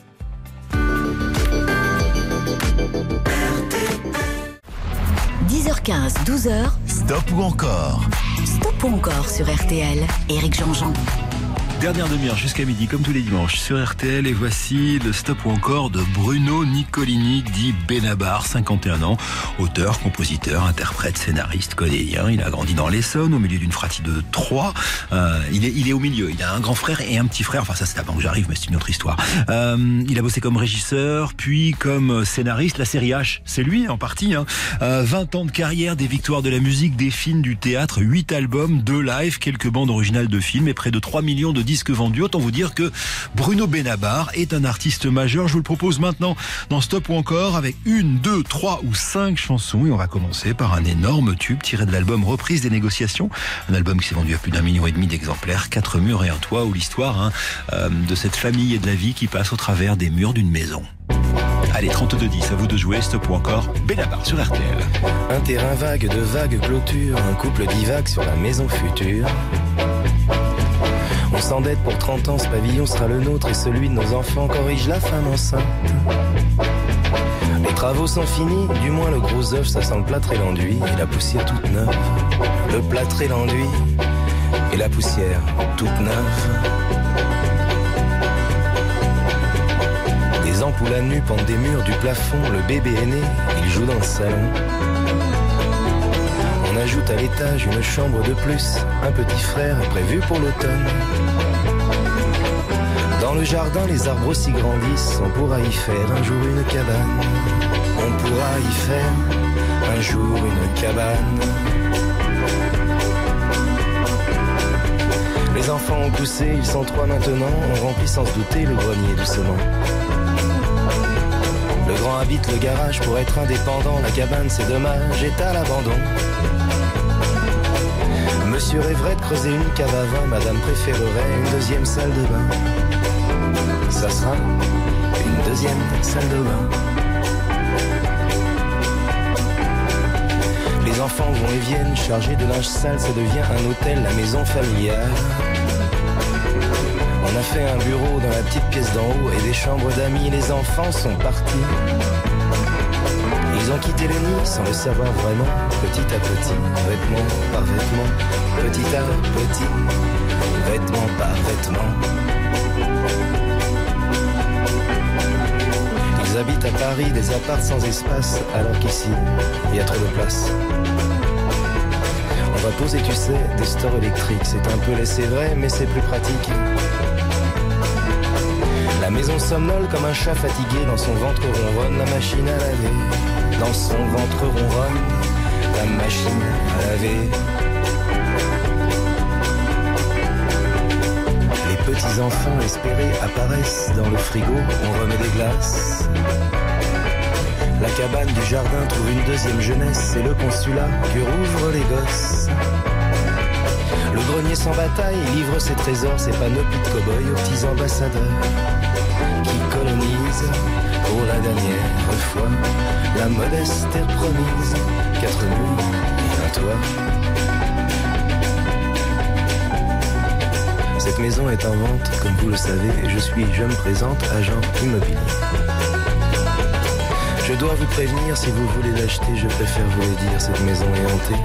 10h15, 12h. Stop ou encore? Stop ou encore sur RTL. Éric Jean-Jean. Dernière demi-heure jusqu'à midi, comme tous les dimanches, sur RTL. Et voici le Stop ou encore de Bruno Nicolini, dit Benabar, 51 ans. Auteur, compositeur, interprète, scénariste, comédien. Il a grandi dans l'Essonne, au milieu d'une fratrie de 3. Il est au milieu. Il a un grand frère et un petit frère. Enfin, ça, c'est avant que j'arrive, mais c'est une autre histoire. Il a bossé comme régisseur, puis comme scénariste. La série H, c'est lui, en partie. 20 ans de carrière, des victoires de la musique, des films, du théâtre, 8 albums, 2 lives, quelques bandes originales de films et près de 3 millions de disques vendus. Autant vous dire que Bruno Benabar est un artiste majeur. Je vous le propose maintenant dans Stop ou encore avec 1, 2, 3 ou 5 chansons. Et on va commencer par un énorme tube tiré de l'album Reprise des négociations. Un album qui s'est vendu à plus d'1,5 million d'exemplaires. 4 murs et un toit, où l'histoire de cette famille et de la vie qui passe au travers des murs d'une maison. Allez, 32-10, à vous de jouer. Stop ou encore Benabar sur RTL. Un terrain vague de vagues clôtures, un couple divague sur la maison future. On s'endette pour 30 ans, ce pavillon sera le nôtre et celui de nos enfants, corrige la femme enceinte. Les travaux sont finis, du moins le gros œuf, ça sent le plâtre et l'enduit, et la poussière toute neuve. Le plâtre et l'enduit, et la poussière toute neuve. Des ampoules à nu pendent des murs du plafond, le bébé est né, il joue dans le salon. On ajoute à l'étage une chambre de plus, un petit frère est prévu pour l'automne. Dans le jardin, les arbres aussi grandissent, on pourra y faire un jour une cabane. On pourra y faire un jour une cabane. Les enfants ont poussé, ils sont 3 maintenant, on remplit sans se douter le grenier doucement. Le grand habite le garage pour être indépendant, la cabane c'est dommage, est à l'abandon. Monsieur rêverait de creuser une cave à vin, madame préférerait une deuxième salle de bain. Ça sera une deuxième salle de bain. Les enfants vont et viennent, chargés de linge sale, ça devient un hôtel, la maison familiale. On a fait un bureau dans la petite pièce d'en haut et des chambres d'amis, les enfants sont partis. Ils ont quitté le nid sans le savoir vraiment, petit à petit, vêtement par vêtement, petit à petit, vêtement par vêtement. Ils habitent à Paris des apparts sans espace, alors qu'ici, il y a trop de place. On va poser, tu sais, des stores électriques, c'est un peu laissé vrai, mais c'est plus pratique. La maison somnole comme un chat fatigué, dans son ventre ronronne la machine à laver. Dans son ventre ronronne la machine à laver. Les petits enfants espérés apparaissent dans le frigo, on remet des glaces. La cabane du jardin trouve une deuxième jeunesse, c'est le consulat que rouvrent les gosses. Le grenier sans bataille livre ses trésors, ses panoplies de cow-boys aux petits ambassadeurs qui colonisent pour la dernière fois la modeste terre promise, 4 murs et un toit. Cette maison est en vente, comme vous le savez, je me présente, agent immobilier. Je dois vous prévenir, si vous voulez l'acheter, je préfère vous le dire, cette maison est hantée.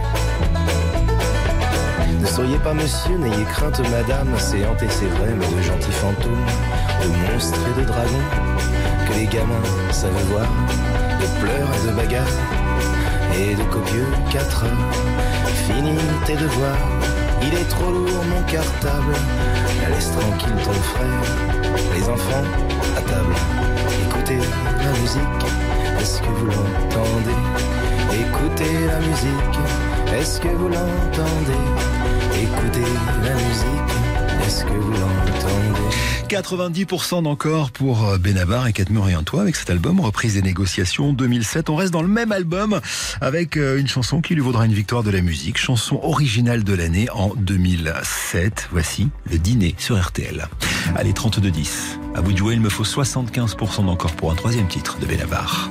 Ne soyez pas monsieur, n'ayez crainte madame, c'est hanté c'est vrai, mais de gentils fantômes, de monstres et de dragons, que les gamins savent voir, de pleurs et de bagarres, et de copieux 4 heures. Finis tes devoirs, il est trop lourd mon cartable, laisse tranquille ton frère, les enfants à table, écoutez la musique, est-ce que vous l'entendez? Écoutez la musique, est-ce que vous l'entendez? Écoutez la musique, est-ce que vous l'entendez? 90% d'encore pour Benabar et Catmur et toi avec cet album Reprise des négociations 2007. On reste dans le même album avec une chanson qui lui vaudra une victoire de la musique, chanson originale de l'année en 2007. Voici Le Dîner sur RTL. Allez, 32-10. À vous de jouer, il me faut 75% d'encore pour un troisième titre de Benabar.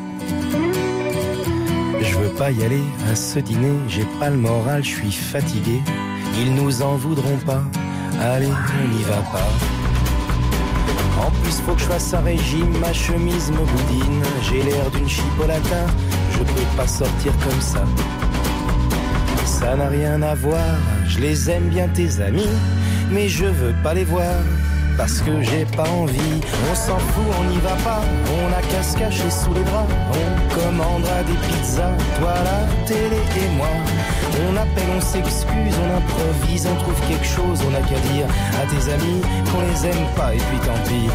Je veux pas y aller à ce dîner, j'ai pas le moral, je suis fatigué. Ils nous en voudront pas, allez, on n'y va pas. En plus faut que je fasse un régime, ma chemise me boudine. J'ai l'air d'une chipolata, je peux pas sortir comme ça. Ça n'a rien à voir, je les aime bien tes amis, mais je veux pas les voir, parce que j'ai pas envie. On s'en fout, on n'y va pas, on a qu'à se cacher sous les draps. On commandera des pizzas, toi la télé et moi. On appelle, on s'excuse, on improvise, on trouve quelque chose, on a qu'à dire à tes amis qu'on les aime pas et puis tant pis.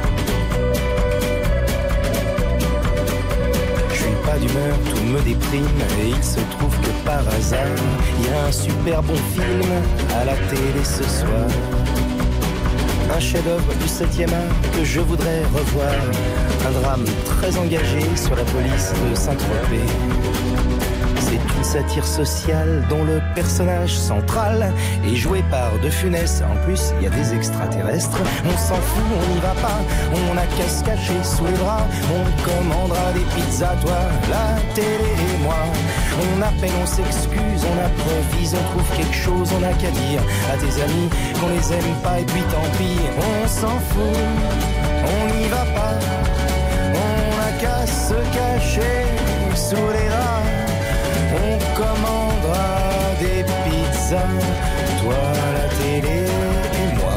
Je suis pas d'humeur, tout me déprime et il se trouve que par hasard, il y a un super bon film à la télé ce soir. Un chef-d'œuvre du 7e art que je voudrais revoir. Un drame très engagé sur la police de Saint-Tropez. C'est une satire sociale dont le personnage central est joué par De Funès. En plus, il y a des extraterrestres. On s'en fout, on n'y va pas. On a qu'à se cacher sous les draps. On commandera des pizzas, toi, la télé et moi. On appelle, on s'excuse, on improvise, on trouve quelque chose, on a qu'à dire à tes amis qu'on les aime pas et puis tant pis. On s'en fout, on n'y va pas. On a qu'à se cacher sous les draps. On commandera des pizzas, toi la télé et moi.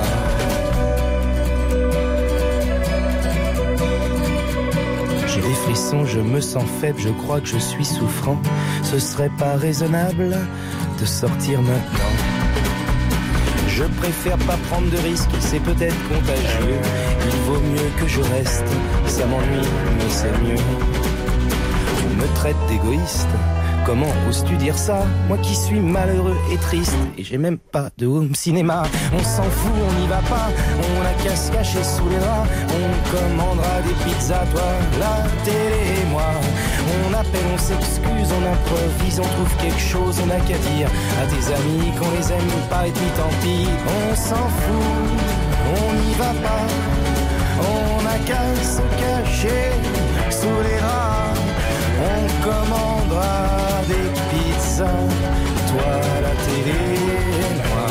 J'ai des frissons, je me sens faible, je crois que je suis souffrant. Ce serait pas raisonnable de sortir maintenant. Je préfère pas prendre de risques, c'est peut-être contagieux. Il vaut mieux que je reste, ça m'ennuie, mais c'est mieux. Tu me traites d'égoïste. Comment oses-tu dire ça? Moi qui suis malheureux et triste, et j'ai même pas de home cinéma. On s'en fout, on n'y va pas, on a qu'à se cacher sous les draps. On commandera des pizzas, toi, la télé et moi. On appelle, on s'excuse, on improvise, on trouve quelque chose, on a qu'à dire à tes amis qu'on les aime pas et puis tant pis. On s'en fout, on n'y va pas, on a qu'à se cacher sous les draps. On commandera des pizzas, toi la télé et moi.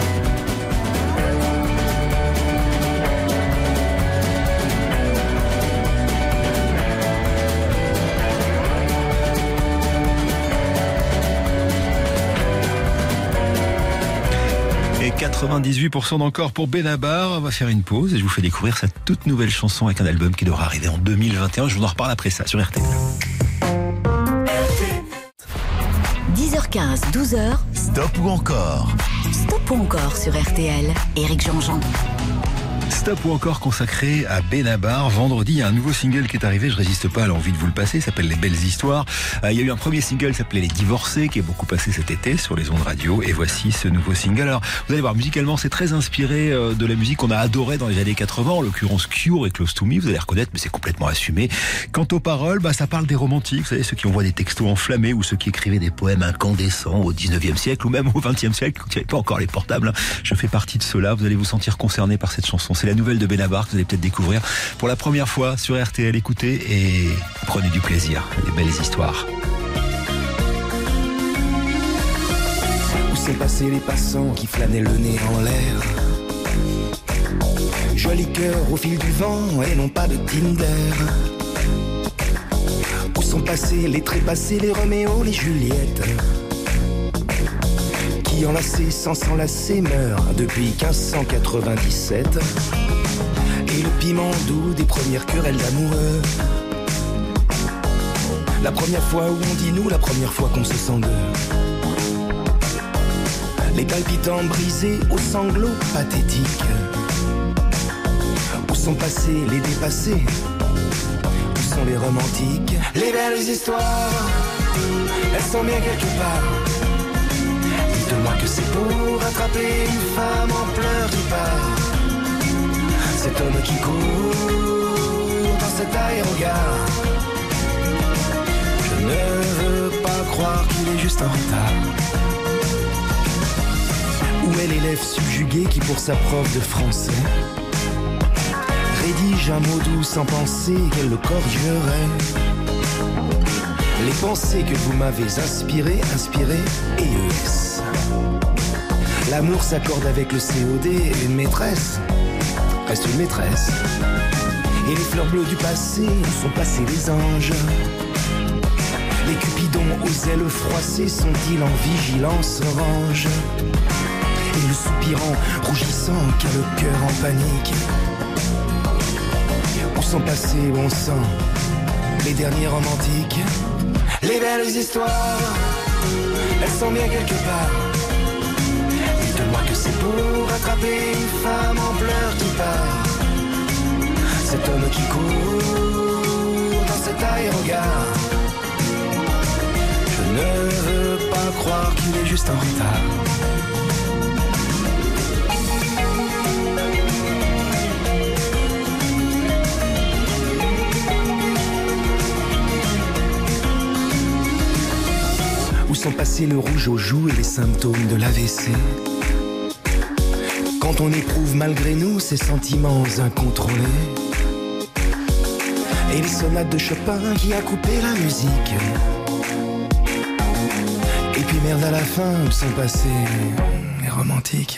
Et 98% d'encore pour Benabar. On va faire une pause et je vous fais découvrir sa toute nouvelle chanson avec un album qui devra arriver en 2021. Je vous en reparle après ça sur RTL. 10h15, 12h. Stop ou encore? Stop ou encore sur RTL. Éric Jean-Jean. Stop ou encore consacré à Benabar. Vendredi, il y a un nouveau single qui est arrivé. Je résiste pas à l'envie de vous le passer. Ça s'appelle Les Belles Histoires. Il y a eu un premier single qui s'appelait Les Divorcés, qui est beaucoup passé cet été sur les ondes radio. Et voici ce nouveau single. Alors, vous allez voir, musicalement, c'est très inspiré de la musique qu'on a adorée dans les années 80. En l'occurrence, Cure et Close to Me. Vous allez reconnaître, mais c'est complètement assumé. Quant aux paroles, ça parle des romantiques. Vous savez, ceux qui envoient des textos enflammés ou ceux qui écrivaient des poèmes incandescents au 19e siècle ou même au 20e siècle quand il n'y avait pas encore les portables. Je fais partie de ceux-là. Vous allez vous sentir concerné par cette chanson. C'est la nouvelle de Benabar que vous allez peut-être découvrir pour la première fois sur RTL. Écoutez et prenez du plaisir. Les belles histoires. Où sont passés les passants qui flânaient le nez en l'air? Joli cœur au fil du vent et non pas de Tinder. Où sont passés les trépassés, les Roméo, les Juliette, qui enlacés sans s'enlacer meurent depuis 1597. Et le piment doux des premières querelles d'amoureux. La première fois où on dit nous, la première fois qu'on se sent deux. Les palpitants brisés aux sanglots pathétiques. Où sont passés les dépassés? Où sont les romantiques? Les belles histoires, elles sont bien quelque part. Dites-moi que c'est pour attraper une femme en pleurs qui part. Cet homme qui court dans cet aérogare, je ne veux pas croire qu'il est juste en retard. Où est l'élève subjugué qui pour sa prof de français rédige un mot doux sans penser qu'elle le corrigerait. Les pensées que vous m'avez inspirées, ES. L'amour s'accorde avec le COD et une maîtresse reste une maîtresse. Et les fleurs bleues du passé sont passées les anges. Les cupidons aux ailes froissées sont-ils en vigilance orange? Et le soupirant rougissant qui a le cœur en panique. Où sont passés, bon sang, les derniers romantiques? Les belles histoires, elles sont bien quelque part. Dites-moi que c'est pour attraper une femme en pleurs qui part. Cet homme qui court dans cet aérogare, je ne veux pas croire qu'il est juste en retard. Où sont passés le rouge aux joues et les symptômes de l'AVC? Quand on éprouve malgré nous ces sentiments incontrôlés. Et les sonates de Chopin qui a coupé la musique. Et puis merde à la fin, où sont passés les romantiques?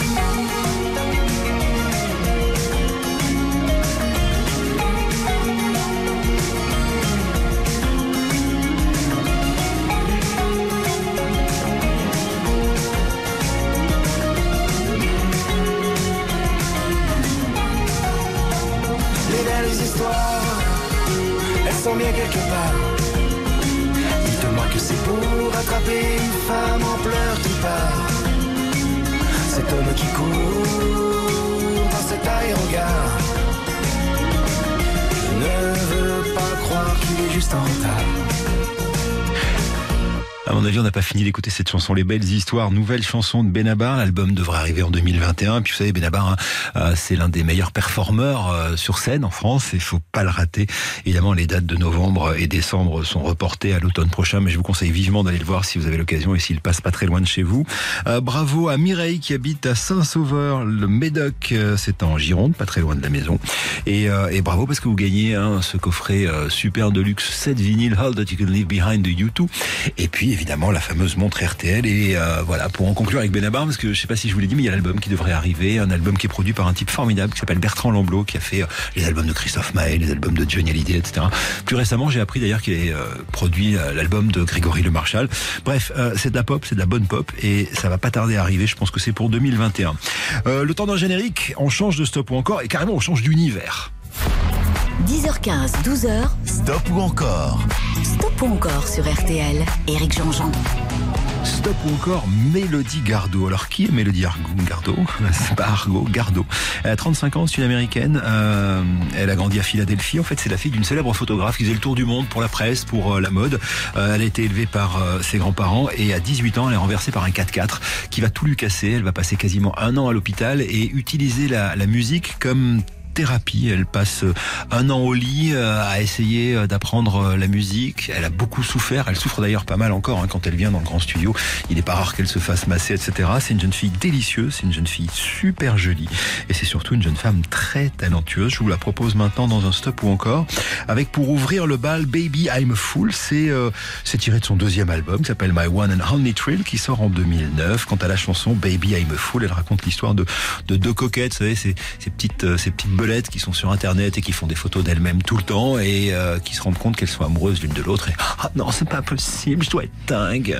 Bien quelque part. Dites-moi que c'est pour attraper une femme en pleurs qui part. Cet homme qui court dans cet aérogare, je ne veux pas croire qu'il est juste en retard. À mon avis, on n'a pas fini d'écouter cette chanson, Les Belles Histoires, nouvelle chanson de Benabar. L'album devrait arriver en 2021. Puis vous savez, Benabar, c'est l'un des meilleurs performeurs sur scène en France. Il faut pas le rater. Évidemment, les dates de novembre et décembre sont reportées à l'automne prochain, mais je vous conseille vivement d'aller le voir si vous avez l'occasion et s'il passe pas très loin de chez vous. Bravo à Mireille qui habite à Saint-Sauveur, le Médoc. C'est en Gironde, pas très loin de la maison. Et bravo parce que vous gagnez ce coffret super de luxe 7 vinyles All That You Can Leave Behind de U2. Et puis évidemment la fameuse montre RTL. Et voilà, pour en conclure avec Benabar, parce que je sais pas si je vous l'ai dit, mais il y a l'album qui devrait arriver, un album qui est produit par un type formidable qui s'appelle Bertrand Lamblot, qui a fait les albums de Christophe Maé, les albums de Johnny Hallyday, etc. Plus récemment, j'ai appris d'ailleurs qu'il a produit l'album de Grégory Le Marchal. Bref, c'est de la pop, c'est de la bonne pop, et ça va pas tarder à arriver. Je pense que c'est pour 2021. Le temps d'un générique, on change de stop ou encore, et carrément on change d'univers. 10h15, 12h. Stop ou encore? Stop ou encore sur RTL. Éric Jean-Jean. Stop ou encore Mélodie Gardot. Alors qui est Mélodie Gardot? C'est pas Argo, Gardot. Elle a 35 ans, c'est une américaine. Elle a grandi à Philadelphie. En fait, c'est la fille d'une célèbre photographe qui faisait le tour du monde pour la presse, pour la mode. Elle a été élevée par ses grands-parents et à 18 ans, elle est renversée par un 4x4 qui va tout lui casser. Elle va passer quasiment 1 an à l'hôpital et utiliser la musique comme thérapie. Elle passe 1 an au lit à essayer d'apprendre la musique. Elle a beaucoup souffert. Elle souffre d'ailleurs pas mal encore quand elle vient dans le grand studio. Il n'est pas rare qu'elle se fasse masser, etc. C'est une jeune fille délicieuse. C'est une jeune fille super jolie. Et c'est surtout une jeune femme très talentueuse. Je vous la propose maintenant dans un stop ou encore. Avec pour ouvrir le bal Baby I'm a Fool. C'est tiré de son 2e album qui s'appelle My One and Only Thrill qui sort en 2009. Quant à la chanson Baby I'm a Fool, elle raconte l'histoire de 2 coquettes. Vous savez, ces petites qui sont sur internet et qui font des photos d'elles-mêmes tout le temps et qui se rendent compte qu'elles sont amoureuses l'une de l'autre et non, c'est pas possible, je dois être dingue.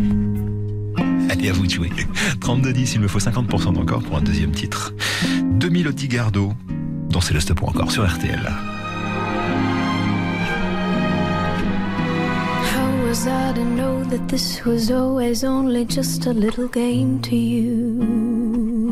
Allez, à vous de jouer. 32-10, il me faut 50% d'encore pour un 2e titre de Mélodie Gardot dans C'est le stop ou encore sur RTL. How was I to know that this was always only just a little game to you?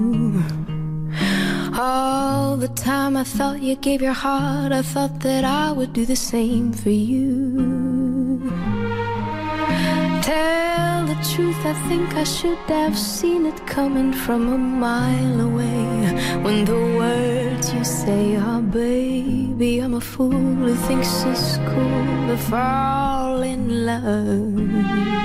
All the time I thought you gave your heart, I thought that I would do the same for you. Tell the truth, I think I should have seen it coming from a mile away. When the words you say are, baby, I'm a fool who thinks it's cool to fall in love.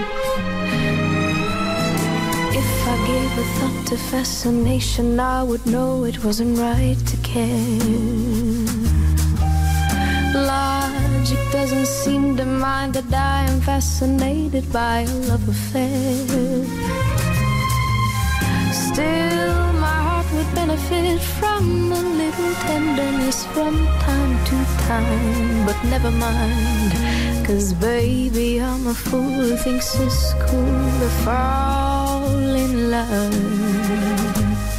If I gave a thought to fascination, I would know it wasn't right to care. Logic doesn't seem to mind that I am fascinated by a love affair. Still, my heart would benefit from a little tenderness from time to time. But never mind, 'cause baby, I'm a fool who thinks it's cool to fall in love.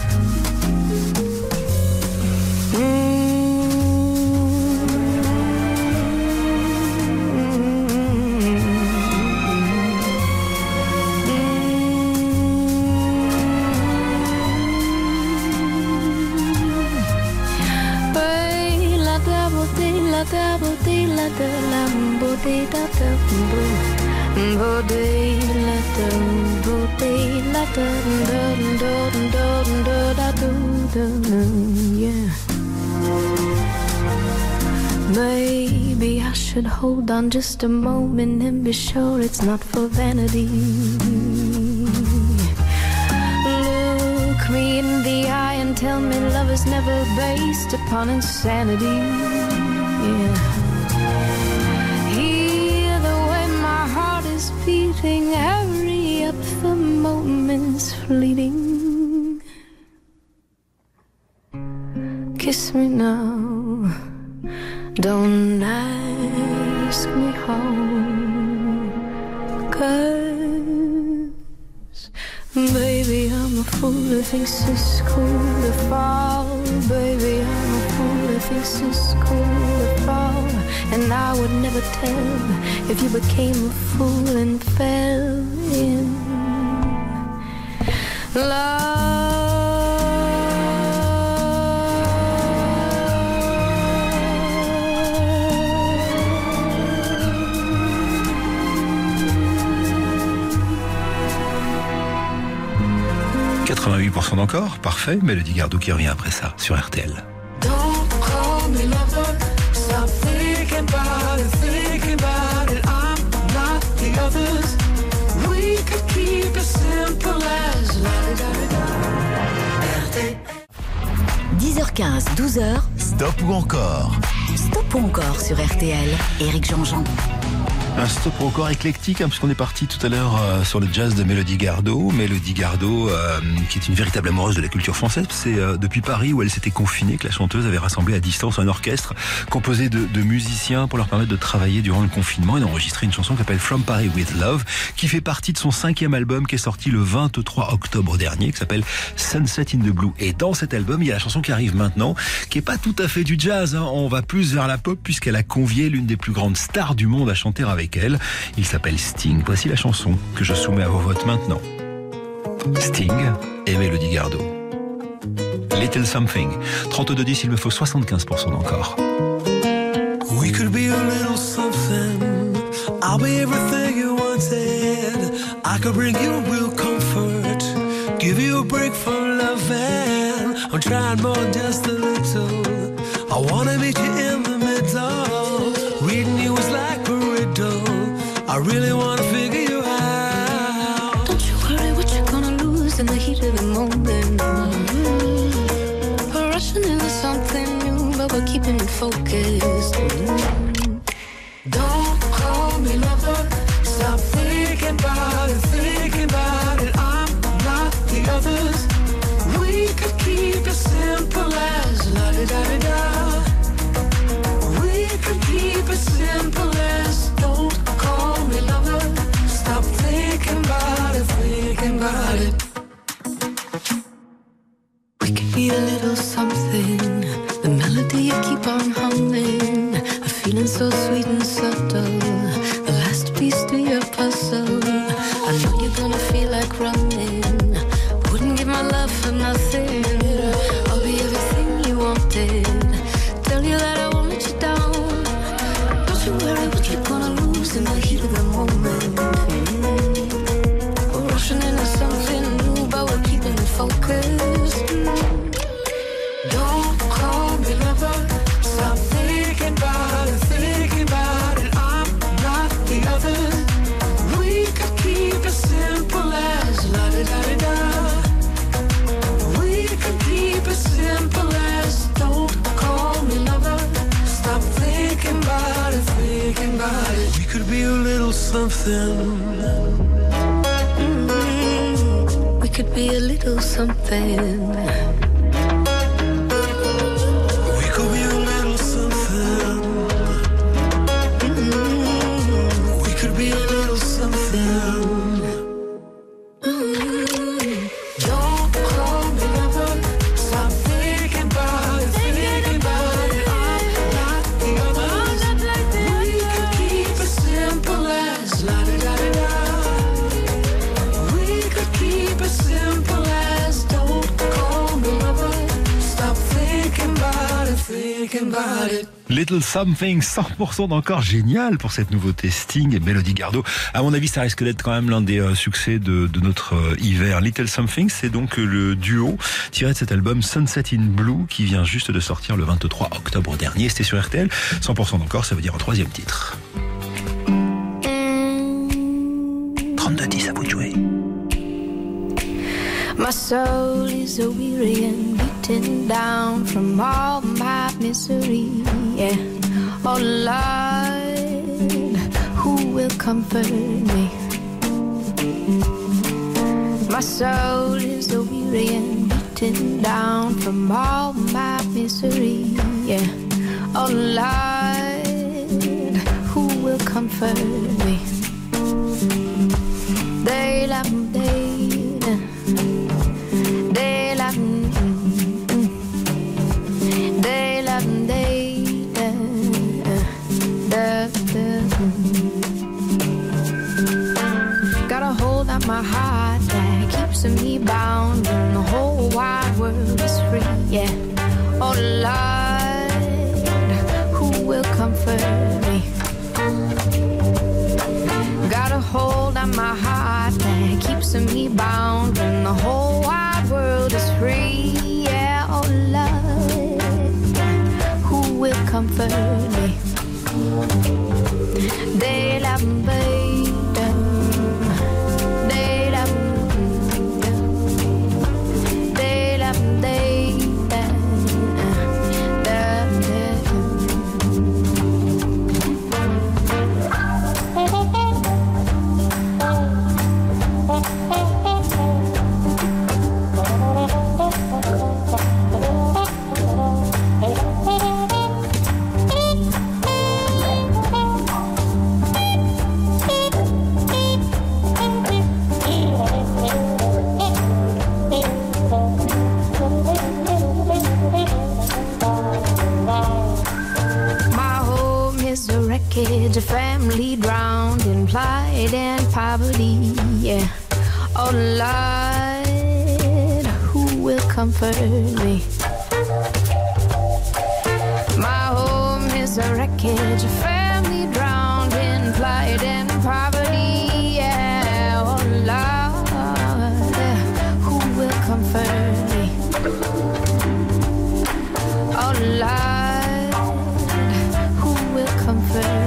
Yeah. Maybe I should hold on just a moment and be sure it's not for vanity. Look me in the eye and tell me love is never based upon insanity. Yeah. Hear the way my heart is beating, hurry up, the moment's fleeting. Kiss me now, don't ask me how, 'cause baby, I'm a fool who thinks it's cool to fall. Baby, I'm a fool who thinks it's cool to fall. And I would never tell if you became a fool and fell in love. 88% d'encore, parfait. Mélodie Gardot qui revient après ça sur RTL. Don't call me lover, stop thinking about it, I'm not the others. We could keep it simple as la-da-da-da. 10h15, 12h. Stop ou encore? Stop ou encore sur RTL. Éric Jean-Jean. Un stop encore éclectique, hein, puisqu'on est parti tout à l'heure sur le jazz de Mélodie Gardot. Mélodie Gardot, qui est une véritable amoureuse de la culture française. C'est depuis Paris, où elle s'était confinée, que la chanteuse avait rassemblé à distance un orchestre composé de musiciens pour leur permettre de travailler durant le confinement et d'enregistrer une chanson qui s'appelle From Paris with Love, qui fait partie de son 5e album qui est sorti le 23 octobre dernier, qui s'appelle Sunset in the Blue. Et dans cet album, il y a la chanson qui arrive maintenant, qui est pas tout à fait du jazz, hein. On va plus vers la pop, puisqu'elle a convié l'une des plus grandes stars du monde à chanter avec elle. Il s'appelle Sting. Voici la chanson que je soumets à vos votes maintenant. Sting et Mélodie Gardot. Little Something. 32-10, il me faut 75% d'encore. We could be a little something. I'll be everything you wanted. I could bring you real comfort, give you a break from loving. I'm trying more than just a little. I wanna meet you in the middle. Reading you is like a riddle. I really wanna figure you out. Don't you worry what you're gonna lose in the heat of the moment. We're rushing into something new, but we're keeping it focused. Don't call me lover, stop thinking about it, I'm not the others. We could keep it simple as la-di-da-di-da. We could keep it simple as don't call me lover, stop thinking about it. We could be a little something, the melody you keep on humming, a feeling so sweet and subtle, the last piece to your puzzle. I know you're gonna feel like running, wouldn't give my love for nothing. I'll be everything you wanted, tell you that I won't let you down. Don't you worry what you're gonna lose in the heat of the moment. something. We could be a little something. We could be a little something. We could be a little something. Don't call me lover. Stop thinking about it, thinking about it. I'm not the others. We could keep it simple as la-da-da-da-da. We could keep it simple as don't call me lover. Stop thinking about it, thinking about it. Little Something, 100% d'encore, génial pour cette nouveauté Sting et Mélodie Gardot. À mon avis, ça risque d'être quand même l'un des succès de notre hiver. Little Something, c'est donc le duo tiré de cet album Sunset in Blue qui vient juste de sortir le 23 octobre dernier. C'était sur RTL. 100% d'encore, ça veut dire un troisième titre. 32-10, à vous de jouer. My soul is a weary and beaten down from all my misery. Yeah, oh Lord, who will comfort me? My soul is a weary and beaten down from all my misery. Yeah, oh Lord, who will comfort me? They love me. Got a hold on my heart that keeps me bound when the whole wide world is free. Yeah, oh Lord, who will comfort me? Got a hold on my heart that keeps me bound when the whole wide world is free. Yeah, oh Lord, who will comfort me? They love me, baby. They love me. They love me, baby. A family drowned in plight and poverty. Yeah, oh Lord, who will comfort me? My home is a wreckage, a family drowned in plight and poverty. Yeah, oh Lord, who will comfort me? Oh Lord, who will comfort me?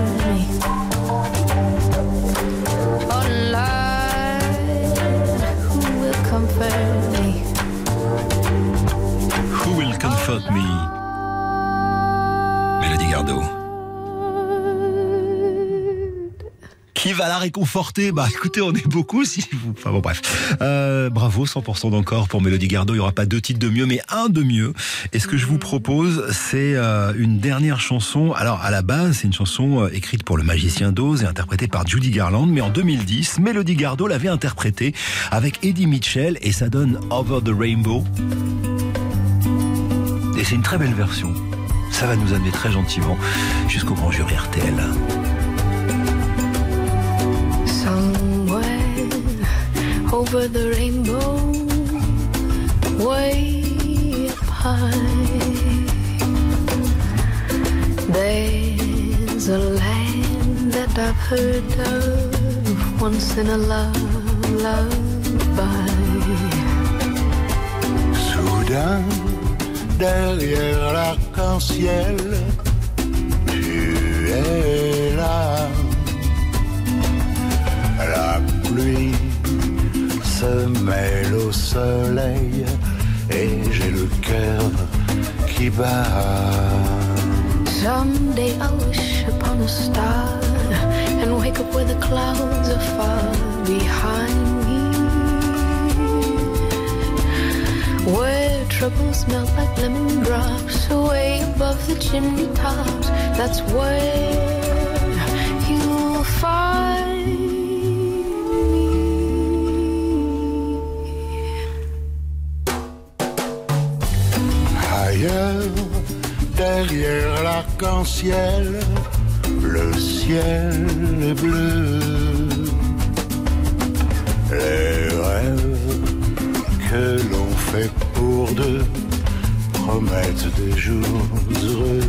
Who will comfort me? Mélodie Gardot. Qui va la réconforter? Bah écoutez, on est beaucoup si vous... Enfin bon bref. Bravo, 100% d'encore pour Mélodie Gardot. Il n'y aura pas deux titres de mieux, mais un de mieux. Et ce que je vous propose, c'est une dernière chanson. Alors à la base, c'est une chanson écrite pour Le Magicien d'Oz et interprétée par Judy Garland. Mais en 2010, Mélodie Gardot l'avait interprétée avec Eddie Mitchell et ça donne Over the Rainbow. Et c'est une très belle version. Ça va nous amener très gentiment jusqu'au grand jury RTL. Somewhere over the rainbow, way up high, there's a land that I've heard of once in a lullaby. Soudain, derrière l'arc-en-ciel, tu es là. La pluie se mêle au soleil et j'ai le cœur qui bat. Someday I'll wish upon a star and wake up where the clouds are far behind me, where troubles melt like lemon drops away above the chimney tops. That's where you'll find me. Ailleurs, derrière l'arc-en-ciel, le ciel est bleu. Les rêves que l'on fait pour deux promettent des jours heureux.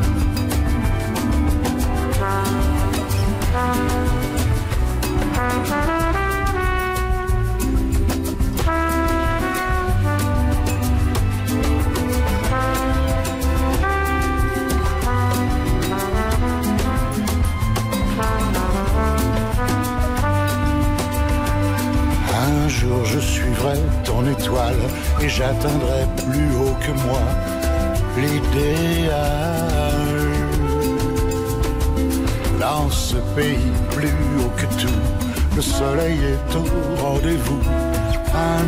Un jour je suivrai ton étoile et j'atteindrai plus haut que moi l'idéal. Dans ce pays plus haut que tout, le soleil est au rendez-vous. Un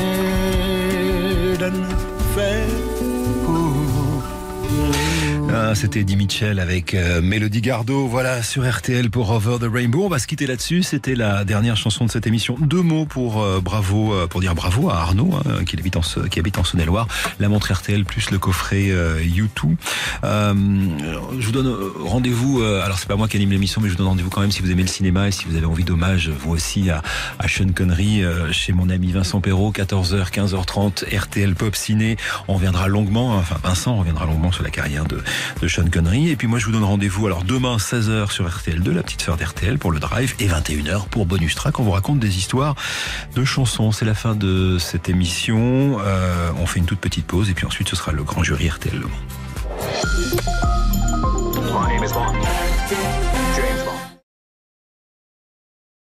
Eden fait pour. Ah, c'était Eddie Mitchell avec Mélodie Gardot, voilà, sur RTL pour Over the Rainbow. On va se quitter là-dessus, c'était la dernière chanson de cette émission. 2 mots pour dire bravo à Arnaud, qui habite en Saône-et-Loire. La montre RTL plus le coffret U2. Je vous donne rendez-vous, alors c'est pas moi qui anime l'émission, mais je vous donne rendez-vous quand même si vous aimez le cinéma et si vous avez envie d'hommage, vous aussi, à Sean Connery, chez mon ami Vincent Perrault, 14h, 15h30, RTL Pop Ciné. On reviendra longuement, enfin Vincent reviendra longuement sur la carrière de Sean Connery. Et puis moi je vous donne rendez-vous alors demain 16h sur RTL2, la petite sœur d'RTL pour le Drive, et 21h pour Bonus Track. On vous raconte des histoires de chansons. C'est la fin de cette émission. On fait une toute petite pause et puis ensuite ce sera le grand jury RTL Le Mans.